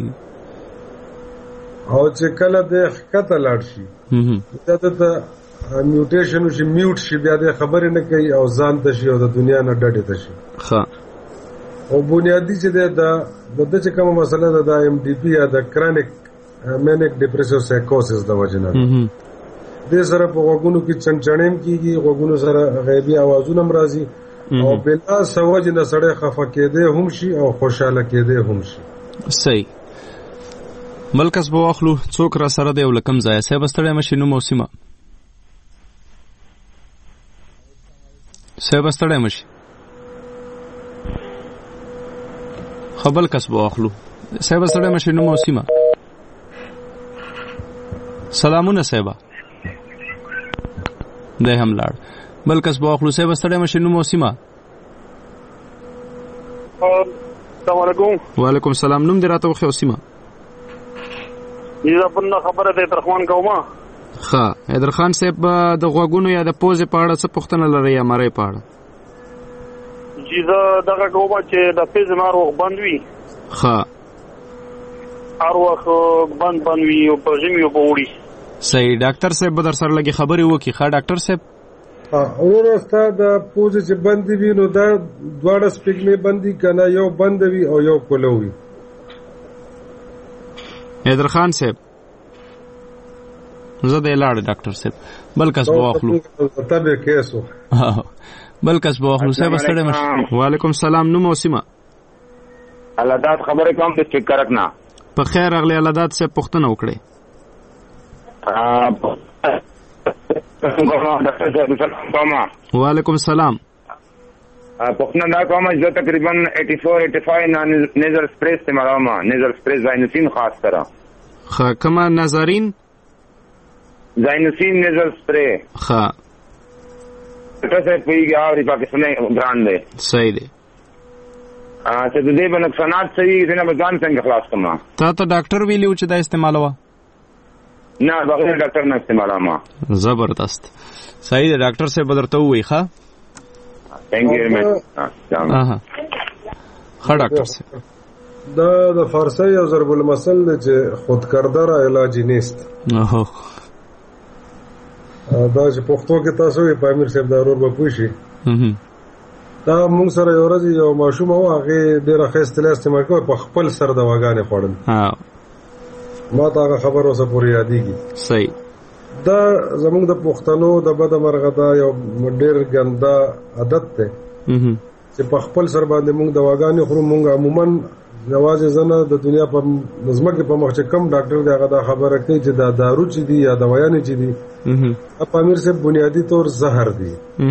او چې کله د ښکته لاړ شي دا ته میوټیشن شي میوټ شي بیا د خبرې نه کوي او ځان ته شي او د دنیا نه ډډې ته شي. ښه. او بنیادی چې د چې کومه مسله ده د ایم ډي پی یا د کرونیک مینیک ډیپریسیو سایکوسس د وجه نه دې سره په غوږونو کې چنچڼېم کېږي، غوږونو سره غیبي اوازونه هم راځي او بلا سوجه نه سړی خفه کېدی هم شي او خوشحاله کېدی هم شي. صحیح. ملکس به واخلو څوک را سره دی او له کوم ځایه صاحب ستړی مشي نوم او سیمه صاحب ستړی مشي خبل کس به واخلو صاحب ستړی مشي نوم او سیمه. سلامونه صاحب دی هم لاړ. بل کس به واخلو صاحب ستړی مشي نوم او سیمه. السلام علیکم. وعلیکم السلام. نوم دې راته وښیه او سیمه. یزه بل خبره ده ترخوان کومه. ښه. حیدرخان صاحب د غوږونو یا د پوزې په اړه څه پوښتنه لرئ یا مرۍ په اړه؟ جی زه دغه کومه چې د پیز ناروغ بند وي. ښه. هر وخت بند وي او په ژمي او په اوړي. صحیح. ډاکټر صاحب به در سره لږې خبرې وکړي. ښه ډاکټر صاحب. وروره ستا د پوزې چې بندې وي نو دا دواړه سپېږمې بندي که نه یو بند وي او یو کولو وي؟ حیدرخان صاحب زه دی لاړ ډاکټر صاحب. بل کس به واخلو. بل کس به واخلو. صاحب ستړی مشي. وعلیکم السلام. نوم او سیمه. الاداد خبرې کوم د چکرک نه. په خیر راغلی الاداد صاحب پوښتنه وکړئ. وعلیکم السلام. پوښتنه دا کومه زه تقریبا 84-85 نیزل سپری استعمالوم. نیزل سپری زاینوسین خاص کره. ښه. کومه نازارین؟ زاینوسین نیزل سپری. ښه. ډاکټر صاحب پوهېږي اوري پاکستاني برانډ دی. صحیح دی. چې د دې به نقصانات څه وي دې نه به ځان څنګه خلاص کړم؟ تا ته ډاکټر ویلي و چې دا استعمالوه؟ نه بغیر ډاکټر نه استعمالوم. زبردست. صحیح دی. ډاکټر صاحب به درته ووایي. ښه. ثانک یو ویری مچ. ښه ډاکټر صاحب. دا د فارسی یو ضرب المثل دی چې خودکرده را علاجی نیست. دا چې پښتو کې تاسو یې پامیر صاحب دا ورور به پوه شي. دا موږ سره یو ورځ یو ماشوم و هغې ډېره ښه اصطلاح استعمال کوي په خپل سر دواګانې خوړل. ما ته هغه خبر اوسه پورې یادېږي. صحیح. دا زموږ د پښتنو د بده مرغه دا یو ډېر ګنده عادت دی چې په خپل سر باندې موږ دواګانې خورو. موږ عموما یوازې زه نه د دنیا په ځمکې په مخ چې کم ډاکټر دی هغه دا خبره کوي چې دا دارو چې دي یا دوایانې چې دي پامیر صاحب بنیادي طور زهر دي.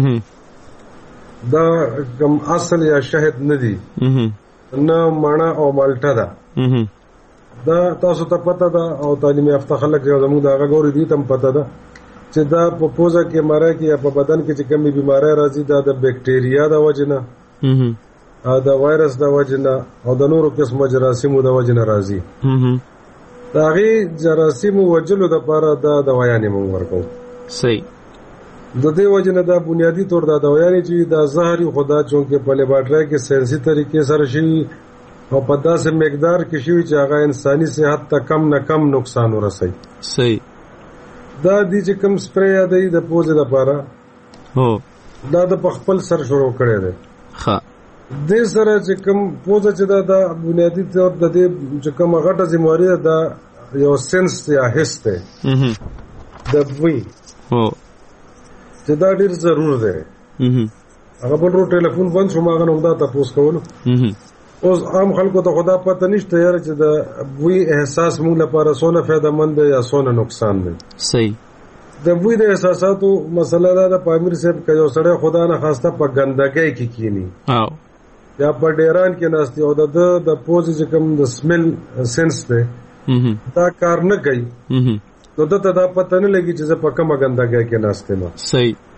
دا کم اصل یا شهد نه دي، نه مڼه او مالټه ده. دا تاسو ته پته ده او تعلیم یافته خلک زموږ د هغه ګوري دي ته هم پته ده چې دا په پوزه کې مرۍ کې یا په بدن کې چې کومې بیماری راځي دا د بیکټیریا د وجې نه، د وایرس د وجې نه او د نورو قسمو جراثیمو د وجې نه راځي. د هغې جراثیمو وجلو دپاره دا دوایانې موږ ورکوو. صحیح. د دې وجې نه دا بنیادي طور دا دوایانې چې دا زهر خو دا چونکې په لیبارټرۍ کې ساینسي طریقې سره شوي او په داسې مقدار کې شوي چې هغه انساني صحت ته کم نه کم نقصان ورسوي. صحیح. دا دي چې کوم سپری یادوي د پوزې دپاره دا د په خپل سر شروع کړی دی. ښه. دې سره چې کوم پوزه چې دا بنیادي طور د دې چې کومه غټه ذمهواري ده دا یو سنس یا حس دی د بوی چې دا ډېر ضرور دی. هغه بل رو ټلیفون بند شو ما هغه نه همدا تپوس کولو. اوس عام خلکو ته خدا پته نشته یاره چې د بوی احساس موږ لپاره څونه فایدهمند دی یا څونه نقصان دی. صحیح. د بوی د احساساتو مسله دا د پامیر صاحب که یو سړی خدا نه خواسته په ګندګۍ کې کینی یا په ډیران کې ناستي او د پوزې چې کوم د سمیل سنس دی دا کار نه کوي نو دته دا پته نه لګي چې زه په کومه ګندګۍ کې ناست یم. صحیح.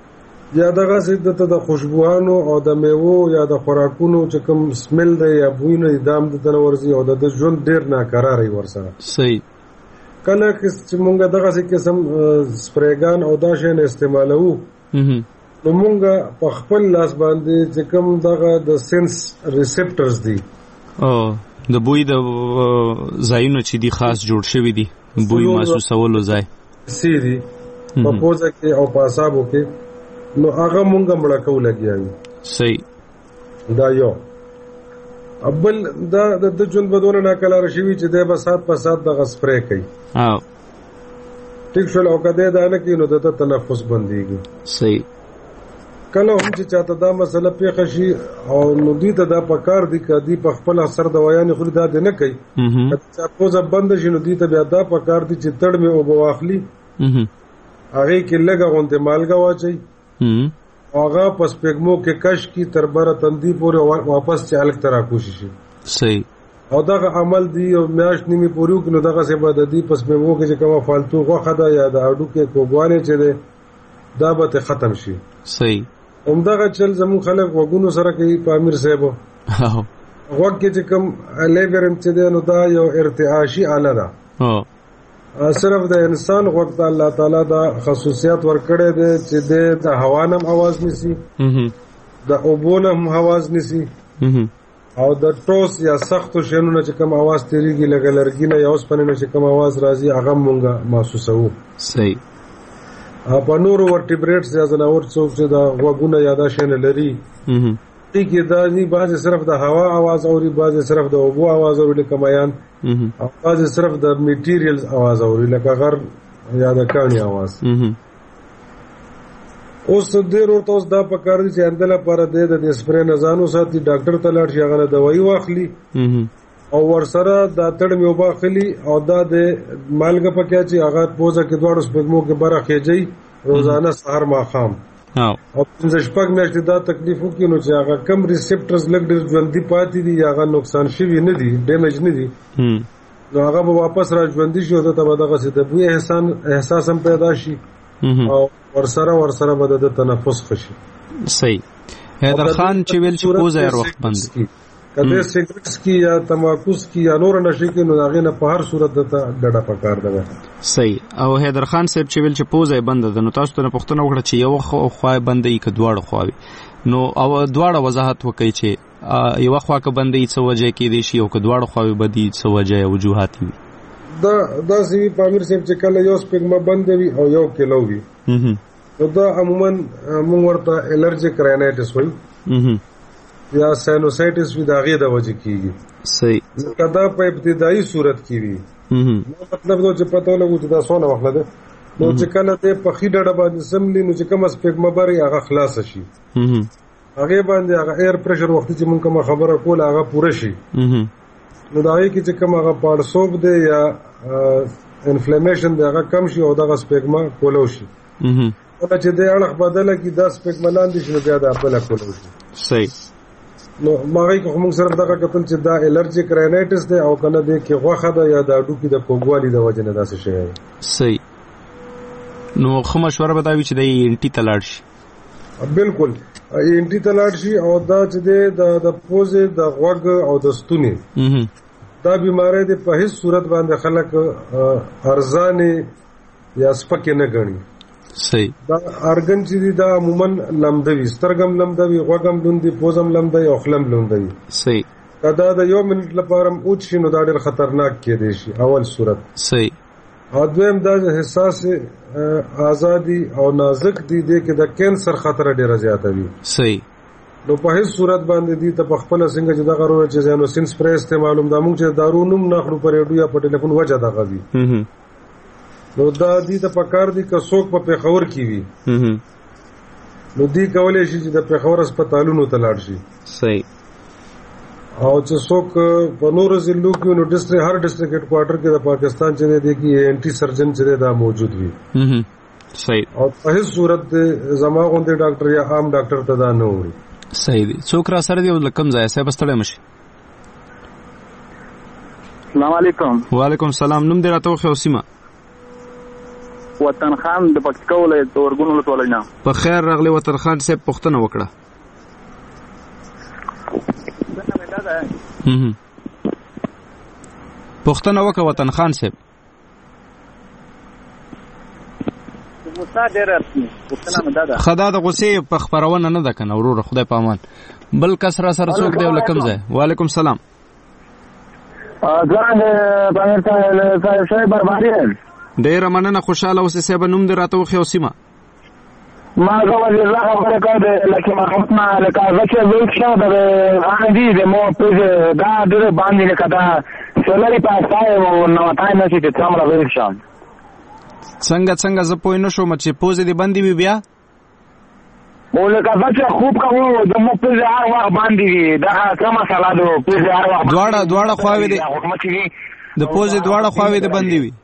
یا دغه څه د خوشبوانو او د میوو یا د خوراکونو چې کوم سمیل دی یا بوینه دام د تنورزي او د ژوند ډیر ناکراري ورسره. صحیح. کله چې مونږ دغه څه قسم سپریګان او دا شی نه استعمالو نو مونږ په خپل لاس باندې چې کوم دغه د سنس ریسپټرز دي د بوی د ځایونو چې دي خاص جوړ شوی دي بوی محسوسولو ځای سي دي په پوزه کې او په اعصابو کې نو هغه مونږ مړه کول لګیاوي. صحیح. دا یو ابل دا د جون بدونه ناکلار شوی چې د بسات په سات د غسپری کوي. ټیک شو او کده دا نه کینو د تنفس بنديږي. صحیح. کله هم چې چاته دا مسله پیښ شي او نو دي ته دا پکار دي کدي په خپل اثر دوايان خو دا نه کوي چې پوزه بند شي نو دي ته بیا دا پکار دي چې تړ مې او بواخلي هغه کې لګا غونته مالګه واچي هغه پس پګمو کې کش کی تربره تندي پورې واپس چالک ترا کوشش. صحیح. او دا عمل دی او میاش نیمه پوریو کې نو دغه څه بد دي پس پګمو کې چې کومه فالتو غوخه ده یا د اډو کې کوګوانه چې ده دا به ختم شي. صحیح. همدغه چل زمون خلک وګونو سره کوي په امیر صاحب وګ کې چې کوم لیبرن چې ده نو دا یو ارتعاشي آله ده. صرف د انسان وخت الله تعالی دا خصوصیات ورکړي دي چې د هوانم आवाज نسی د اوبونم आवाज نسی او د ټوس یا سخت شنو چې کوم आवाज تیریږي لګلرګینه یا اوس پنه چې کوم आवाज راځي هغه مونږه محسوسو. صحیح. په نورو ورټیبریټس یا زناور څوک چې دا وګونه یاده شنه لري کې دا نه بعض صرف د هوا आवाज اوري بعض صرف د اوبو आवाज اوري کمایان او بعض صرف د میټیریلز आवाज اوري لکه غر یا د کانی आवाज. اوس ډیر ورته اوس دا پکار دي چې اندله پر د سپری نزانو ساتي ډاکټر ته لاړ شي هغه دوايي واخلي او ورسره دا تړ مې وباخلي او دا د مالګه پکې چې هغه پوزه کې دوړو سپګمو کې برخه جي روزانه سحر ماخام او څنګه شپږ میاشتې دا تکلیف وکړي نو چې هغه کم ریسپټرز لګ ډیر ژوندۍ پاتې دي هغه نقصان شوی نه دي ډیمیج نه دي نو هغه به واپس را ژوندۍ شي او ته به دغه څه د بوی احساس هم پیدا شي او ورسره به د تنفس خشي. صحیح. حیدر خان چې ویل چې پوزه هر وخت بند کله سیګریټس کی یا تماکوس کی یا نور نشي کې نو هغه نه په هر صورت ته ډډه پکار ده. صحیح. او حیدر خان صاحب چې ویل چې پوزه بند ده نو تاسو ته پوښتنه وکړه چې یو خو بندې ک دواړه خواوي نو او دواړه وضاحت وکړي چې یو خوا ک بندې څه وجه کې دي شي او ک دواړه خواوي بدی څه وجه او وجوهات وي. دا سی پامیر صاحب چې کله یو سپګما بند وي او یو کیلو وي نو دا عموما موږ ورته الرجیک رینایټس وایي یا ساینوسایټس وی داغه د وجه کیږي. صحیح. کدا په ابتدایي صورت کې وي مطلب نو چې پته لګو چې دا څونه وخت ده نو چې کله ته په خېډه باندې سملی نو چې کوم سپګما بری هغه خلاص شي هغه باندې هغه ایر پریشر وخت چې مونږ کوم خبره کول هغه پوره شي نو دا یی چې کوم هغه پړسوب دی یا انفلیمیشن دی هغه کم شي او دغه سپګما کولو شي او چې د اړه بدله کې د سپګما لاندې شنو بیا د خپل کولو شي. صحیح. نو ماغي کوم سره دغه کتل چې دا الرجیک رینایټس دی او کنه دی کې غوخه ده یا د اډو کې د کوګوالي د وجه نه داسې شي. صحیح. نو خو مشوره بداوي چې د انټي تلاړ شي. بالکل انټي تلاړ شي او دا چې د پوزې د غوګ او د ستوني دا بیماری د په هیڅ صورت باندې خلک ارزانه یا سپکه نه غني. صحیح. دا ارګن چې دا عموما لمدوي سترګم لمدوي غوګم لوندي پوزم لمدوي او خلم لوندوي. صحیح. دا د یو منټ لپاره اوت شي نو دا ډېر خطرناک کېدی شي اول صورت. صحیح. او دویم دا حساس ازادي او نازک دي کې د کینسر خطر ډېر زیات وي. صحیح. نو په هیڅ صورت باندې دي ته په خپل څنګه چې دا غوړو چې زانو سین سپری استعمالوم دا موږ چې دارونم نخړو پر اډو یا په ټلیفون وجه دا غوي نو دا دي ته پکار دي که څوک په پیښور کې وي نو دی کولای شي چې د پیښور هسپتالونو ته لاړ شي. صحیح. او چې څوک په نورو ضلعو کې نو ډیسټریکټ هر ډیسټریکټ هډ کوارټر کې د پاکستان چې دی کې انټي سرجن چې دا موجود وي. صحیح. او په هیڅ صورت زما غونډه ډاکټر یا عام ډاکټر ته دا نه وي. صحیح دی. څوک را سره دی لکم ځای صاحب ستړی مشي. السلام علیکم. وعلیکم السلام. نوم دې راته خو سیمه وطن خان د پکتیکا ولایت ورګون ولسوالۍ نه. په خیر راغلی وطن خان صاحب، پوښتنه وکړه. پوښتنه وکړه وطن خان صاحب. خدا د غصې په خبرونه نه ده کنه وروره، خدای په امان. بل کس را سره څوک دی ولکم ځای؟ وعلیکم سلام. ځان پامیر صاحب بربادي ډیره مننه، خوشاله اوسې صاحب. نوم دې راته وښیه او سیمه. ما وزیر الله خبره کړې لکه محمود ما لکه چې ویل شه د باندې د مو په دا د باندې لکه دا سولري پاسای او نو تای نه چې څومره ویل شه څنګه زه پوه نه شوم چې پوزې دې بندې وي بیا ولکه چې خوب کوو د مو په هر وخت باندې وي دا څه مسله ده په هر وخت دواړه خواوې دي د پوزې دواړه خواوې دې بندې وي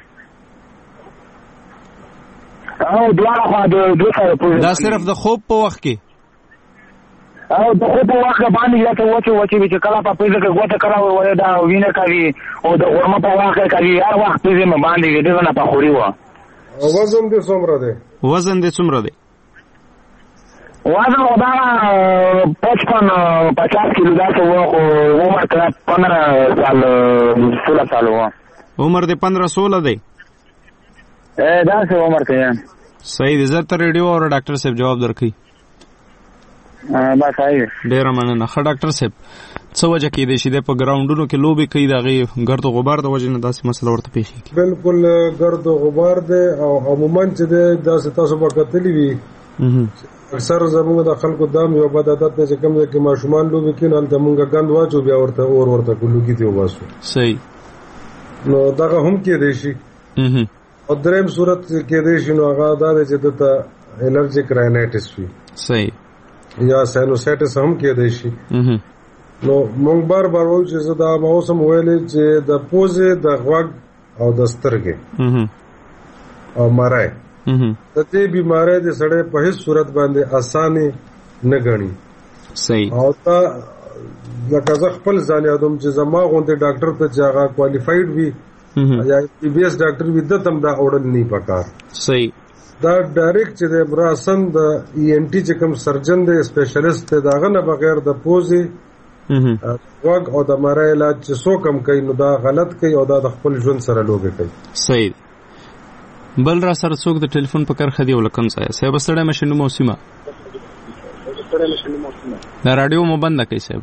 او دواړه خوا د دا صرف د خوب په وخت کې او د خوب په وخت باندې یا ته وچه چې کله په پیزه کې غوته کړه وای دا وینه کوي او د غرمه په وخت کې کوي هر وخت پیزه م باندې دې نه په خوري و. وزن دې څومره دی؟ وزن دا 55 کیلو دا څه و خو عمر کړه 15 سال 16 سال و. عمر دې 15-16 دی؟ دا څه عمر کوي؟ صحیح دی. زه ته ریډیو او ډاکټر صاحب جواب درکړي. بس صحیح. ډیره مننه. ښه ډاکټر صاحب، څه وجه کېدای شي د په ګراوندونو کې لوبې کوي د هغې ګرد و غبار د وجې نه داسې مسله ورته پېښېږي؟ بالکل ګرد و غبار دی او عموما چې دی داسې تاسو به کتلي وي اکثر زموږ د خلکو دام یو بد عادت دی چې کوم ځای کې ماشومان لوبې کوي هلته مونږ ګند واچو بیا ورته ورته لوګي ترې وباسو. صحیح. نو دغه هم کېدای شي. او دریم صورت کېدای شي نو هغه دا دی چې دته الرجیک رینایټس وي. صحیح. یا ساینوسایټس هم کېدای شي. نو مونږ بار وایو چې زه دا موسم ویلې چې د پوزې د غوږ او د سترګې او مرای د دې بیماری د سړی په هیڅ صورت باندې اسانه نه غني. صحیح. او تا لکه زه خپل ځان یادوم چې زما غونډه ډاکټر ته چې هغه کوالیفاید وي یا بي اس ډاکټر وي د تم دا اورل نه پکار. صحیح. دا ډایرکټ چې د براسن د ای ان ټي چې کوم سرجن دی سپیشلیست دی داغه نه بغیر د پوزې غوږ او د مرای علاج چې څوک هم کوي نو دا غلط کوي او دا د خپل ژوند سره لوبې کوي. صحیح. بل را سره څوک د ټلیفون په کرخه دی ولکم ځای صاحب ستړی مشه نو موسمه دا رادیو مو بند کړئ صاحب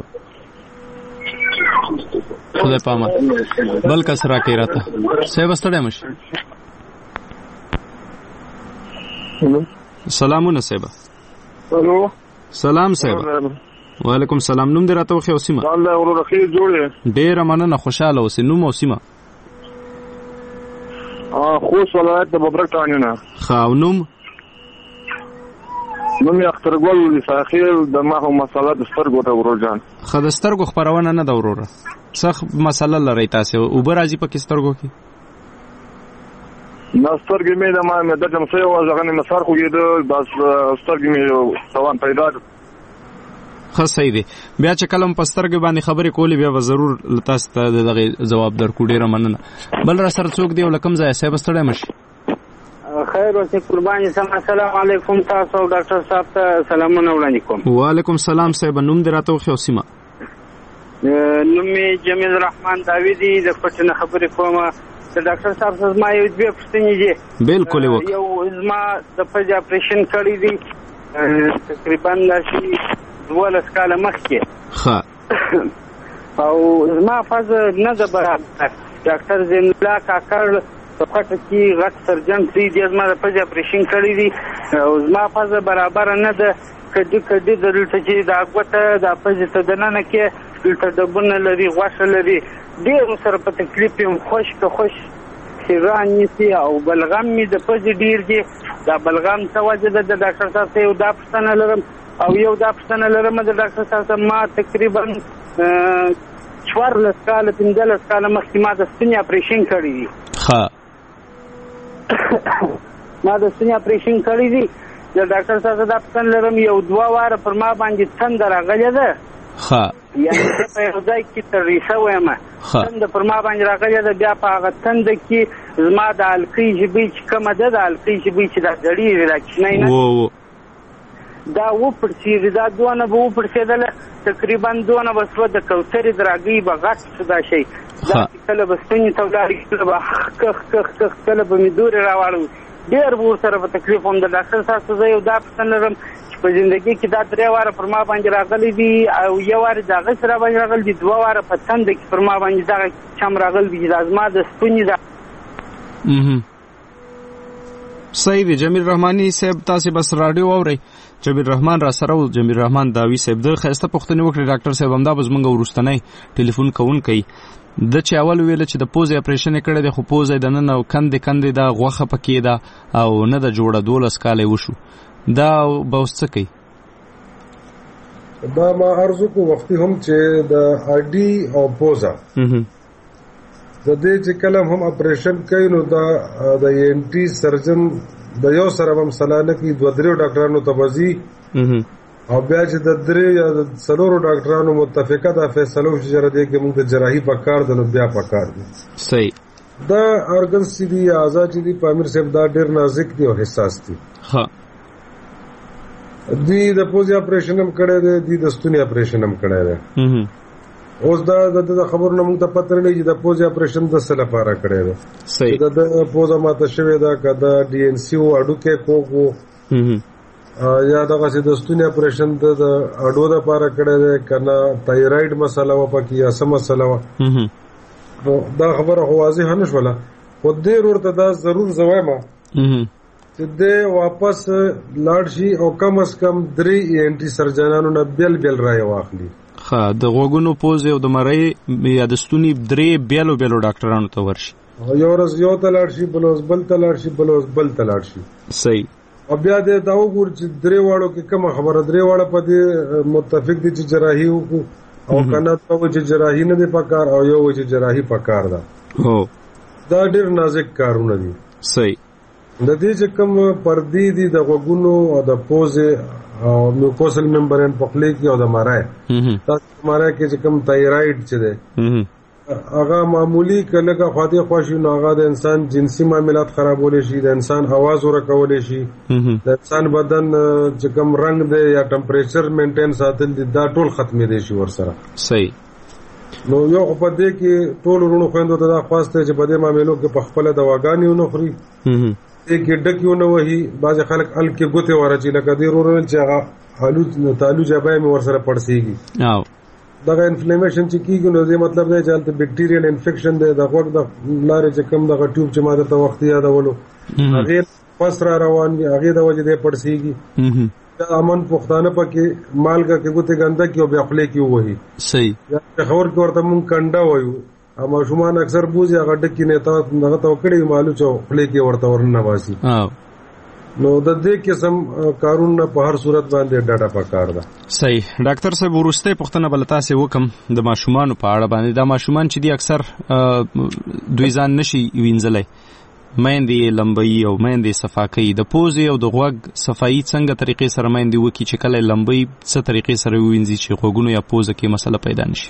خدای پاما بل کس را کوي راته صاحب ستړی مشه. سلامونه صاحب. الو سلام صاحب. وعلیکم سلام. نوم دې راته وښیه او سیمه. الله ورو رخي جوړه. ډیره مننه، خوشاله اوسې. نوم او سیمه؟ خوست ولایت د ببرک ټانونه. ښه او نوم؟ نوم یې اخترګل ساخیل د ماهو مسله د سترګو ته ورور جان. ښه د سترګو خپرونه نه ده وروره، څه مسله لرئ تاسې؟ اوبه راځي پکې سترګو کې؟ نه سترګې مې د ما د جمسۍ او هغه مې سر خوږېده بس سترګې مې توان پیدا کړ. ښه صحیح دی. بیا چې کله په سترګې باندې خبرې کولې بیا به ضرور تاسو ته دغه جواب درکړو. ډېره مننه. بل را سره څوک دی او له کوم ځایه صاحب ستړی مه شي؟ خیر اوسې قرباني سم. السلام علیکم تاسو او ډاکټر صاحب ته سلامونه وړاندې کوم. وعلیکم سلام صاحب. نوم دې راته وښیه او سیمه؟ نوم مې جمیل رحمان داوودي د پټنه خبرې کومه. د ډاکټر صاحب څخه ما یو دوه پوښتنې دي. بالکل یې وکړه. یو زما د پزې اپریشن کړی دی تقریبا داسې 12 کاله مخکې. ښه. او زما پزه نه ده برابر. ډاکټر زین الله کاکړ په پټه کې غټ سرجن دی زما د پزې اپریشن کړی دی او زما پزه برابر نه ده. کډي دلته چې دا غوته د پزې ته دننه کې دلته ډبونه لري غوښه لري ډېر سره په تکلیف یم خوش خیران نیسي او بلغم مې د پزې ډېر دی. دا بلغم څه وجه ده د ډاکټر صاحب ته یو دا پوښتنه لرم او یو دا پوښتنه لرم د ډاکټر صاحب ته ما تقریبا 14 کاله 15 کاله مخکې ما د ستنې اپریشن کړی دی. ښه. ما د ستنې اپریشن کړی دی. د ډاکټر صاحب ته دا پوښتنه لرم یو 2 واره پر ما باندې تنده راغلې ده ها یعنی په یو ځای کې تر ریسه وایم تند پر ما باندې راغلی دا بیا په هغه تند کې زما د القی جبې چې کومه ده د القی جبې چې دا غړي راکښنی نه دا و پرسي دا دونه به و پرسیدله تقریبا دونه بس و د کوترې دراګي به غټ شدا شي دا کله بستنی ته ولاړ کله به کله به می دور راوړو ډیر ور سره په تکلیف هم د ډاکټر صاحب زه یو دا پسند لرم چې په ژوندۍ کې دا 3 واره پر ما باندې راغلي دي او یو واره دا غسر باندې راغلي دي 2 واره په تند کې پر ما باندې دا چم راغلي دي لازمه د سپونی دا صحیح دی. جمیل رحمانی صاحب تاسو بس رادیو اورئ. جمیل رحمان را سره او جمیل رحمان داوی صاحب د خسته پښتنې وکړي ډاکټر صاحب همدا بس مونږ ورستنی ټلیفون کوون کوي د چې اول ویل چې د پوز اپریشن کړي د خو پوز د نن او کندې دا غوخه پکې دا او نه د جوړه 12 کال وشو دا بوست کوي دا ما ارزو کو وختي هم چې د اډي او پوزا د دې چې کلم هم اپریشن کوي نو دا د انټي سرجن د یو سره هم سلانه کې 2-3 ډاکټرانو تبزي او بیا چې د 3 یا 4 ډاکټرانو متفقه ده فیصله وشي چې د کې موږ د جراحي په کار د نو بیا په کار دي. صحیح دا ارګن سي دي آزاد دي پامیر صاحب دا ډیر نازک دي او حساس دي. ها دی د پوزي اپریشن هم کړی دی د ستوني اپریشن هم کړی دی. اوس دا د خبرونو موږ ته پته نه چې د پوزي اپریشن د څه لپاره کړی دی. صحیح د پوزه ماته شوې ده کدا ډي ان سي او اډو کې کوو یا دغه چې د ستوني اپریشن د اډو لپاره کړی دی کنه تایرايډ مسله و پکې یا سم مسله و دا خبره واضح نه شوله خو دې ورته دا ضرور زوایما چې د واپس لاړ شي او کم از کم 3 انټي سرجنانو نه بیل راي واخلي. ها د غوګونو پوز او د مړی یا د ستوني 3 بیلو ډاکټرانو ته ورشي یو ورځ یو ته لاړ شي بلوز بل ته لاړ شي بلوز بل ته لاړ شي. صحیح. او بیا د دا وګور چې 3 واړو کې کوم خبره 3 واړه په دې متفق دي چې جراحي وکړو او کنه ته چې جراحي نه دی پکار او یو چې جراحي پکار ده. هو دا ډیر نازک کارونه دي. صحیح. د دې چې کوم پردي دي د غوګونو او د پوزه او میوکوسل ممبرین په خله کې او د مارای تاسو مارای کې چې کوم تایرايډ چې ده هغه معمولی کله کا خاطی خواشي نو هغه د انسان جنسي معاملات خرابول شي د انسان आवाज ورکول شي د انسان بدن چې کوم رنگ دی یا ټمپریچر مینټین ساتل دي دا ټول ختمې دي شي ور سره. صحیح. نو یو په دې کې ټول ورونو خويندو ته دا خواسته چې په دې معاملو کې په خپل دواګانې ونخري کې ډکیونه وهي بعض خلک ال کې ګوته ورچې لکه دې ورونه چې هغه تعالو جبای مې ور سره پړسيږي او دا انفلیمیشن چې کیږي نو دې مطلب دی چې د بیکټیریل انفیکشن دی د غوږ د لارې چې کوم د ټیوب چې ماده ته وخت یادولو هغه پس را روان وي هغه د وجه دې پړسيږي دا امن پښتانه پکې مالګه کې ګوته ګنده کې او بیا خپل کې وਹੀ. صحیح. یا خبر کې ورته مونږ کنده وایو اما شومان اکثر بوزي هغه ډکی نه تا دغه تو کړی مالو چو خپل کې ورته ورنه واسي. نو د دې قسم کارونه په هر صورت باندې ډاټا پکار ده. صحیح. ډاکټر صاحب ورسته پښتنه بلتا سي وکم د ماشومان په اړه باندې دا ماشومان چې دي اکثر دوی ځان نشي وینځلای مېندې لمبي او مېندې صفاکي د پوزي او د غوږ صفائی څنګه طریقې سره مېندې وکي چې کله لمبي څه طریقې سره وینځي چې غوګونو یا پوزه کې مسله پیدا نشي.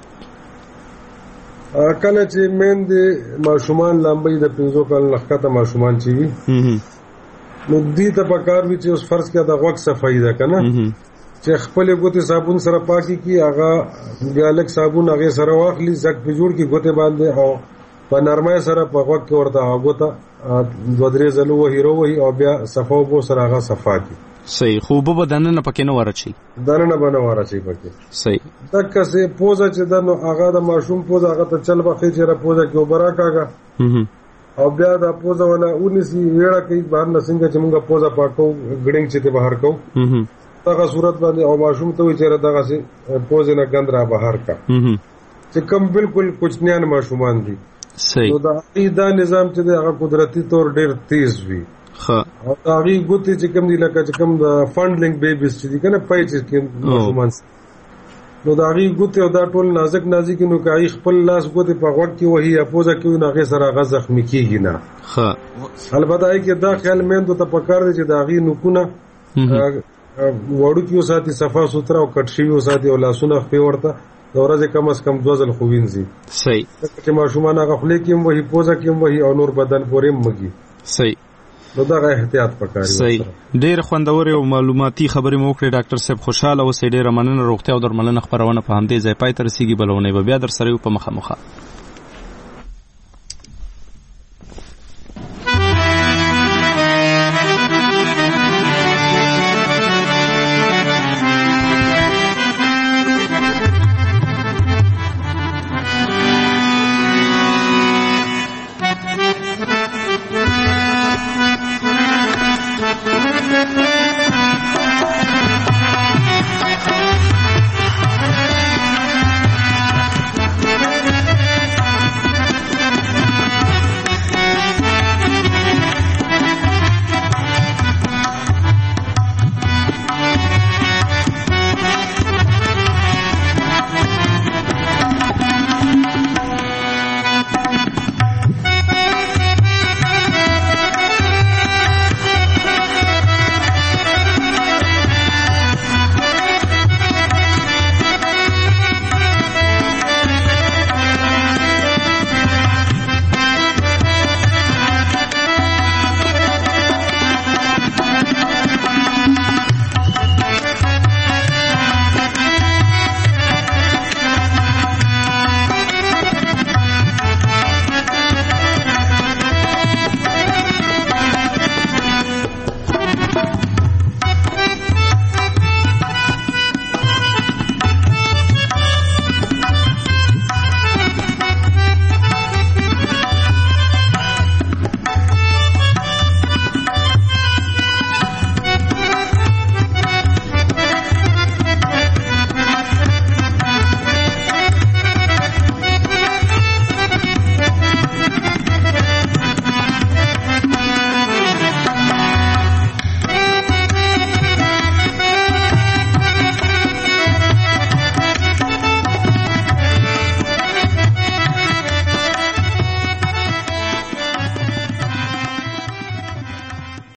کله چې مېندې ماشومان لمبي د 15 کال لخته ماشومان چې وي نو دې ته پکار وي چې اوس فرض کړه د غوږ صفائی ده کنه چې خپل ګوتې صابون سره پاکي کی هغه بیا لک صابون هغه سره واخلي زک په جوړ کې ګوتې باندې او په نرمه سره په غوږ کې ورته هغه 2-3 ځلو وهیرو وهي او بیا صفاو بو سره هغه صفا کی. صحیح. خو به بدننه پکې نه ورچی دنه به نه ورچی پکې. صحیح. دغه څه پوزه چې دنو هغه د ماشوم پوزه هغه ته چل بخې چې را پوزه کې وبرا کاګه او بیا د پوزه ولا اونسي ویړه کې بهر نسنګ چې موږ پوزه پاکو ګډنګ چې ته بهر کو دغه صورت باندې او ماشوم ته چې دغه څه پوزه نه ګندرا بهر کا چې کوم بالکل کوچنیان ماشومان دي. صحیح. نو دا نظام چې هغه قدرتي طور ډیر تیز وي. ها او هغه ګوتې چې کوم دي لکه چې کوم د فندلینګ بیبیز چې دي کنه پای چې کوم ماشومان نو دا هغه ګوتې او دا ټول نازک نو کوي خپل لاس ګوتې په غوږ کې وهي یا پوزه کې نه هغه سره هغه زخمی کیږي نه. ها البته ای کې دا خیال مند ته پکار دي چې دا هغه نکونه وړو کې وساتي صفا سوتره او کټ شوي وساتي او لاسونه خپې ورته د ورځې کم از کم 2 ځل خو وینځي. صحیح. چې ماشومان هغه خولې کې هم وهي، پوزه کې هم وهي او نور بدن پورې هم مږي. صحیح. نو دغه احتیاط پکاري. صحیح. ډېر خوندور او معلوماتي خبرې مو وکړې ډاکټر صاحب. خوشاله اوسئ. ډېره مننه. روغتیا او درملنه خپرونه په همدې ځای پای ته رسیږي. بلونه به بیا در سره یو په مخه.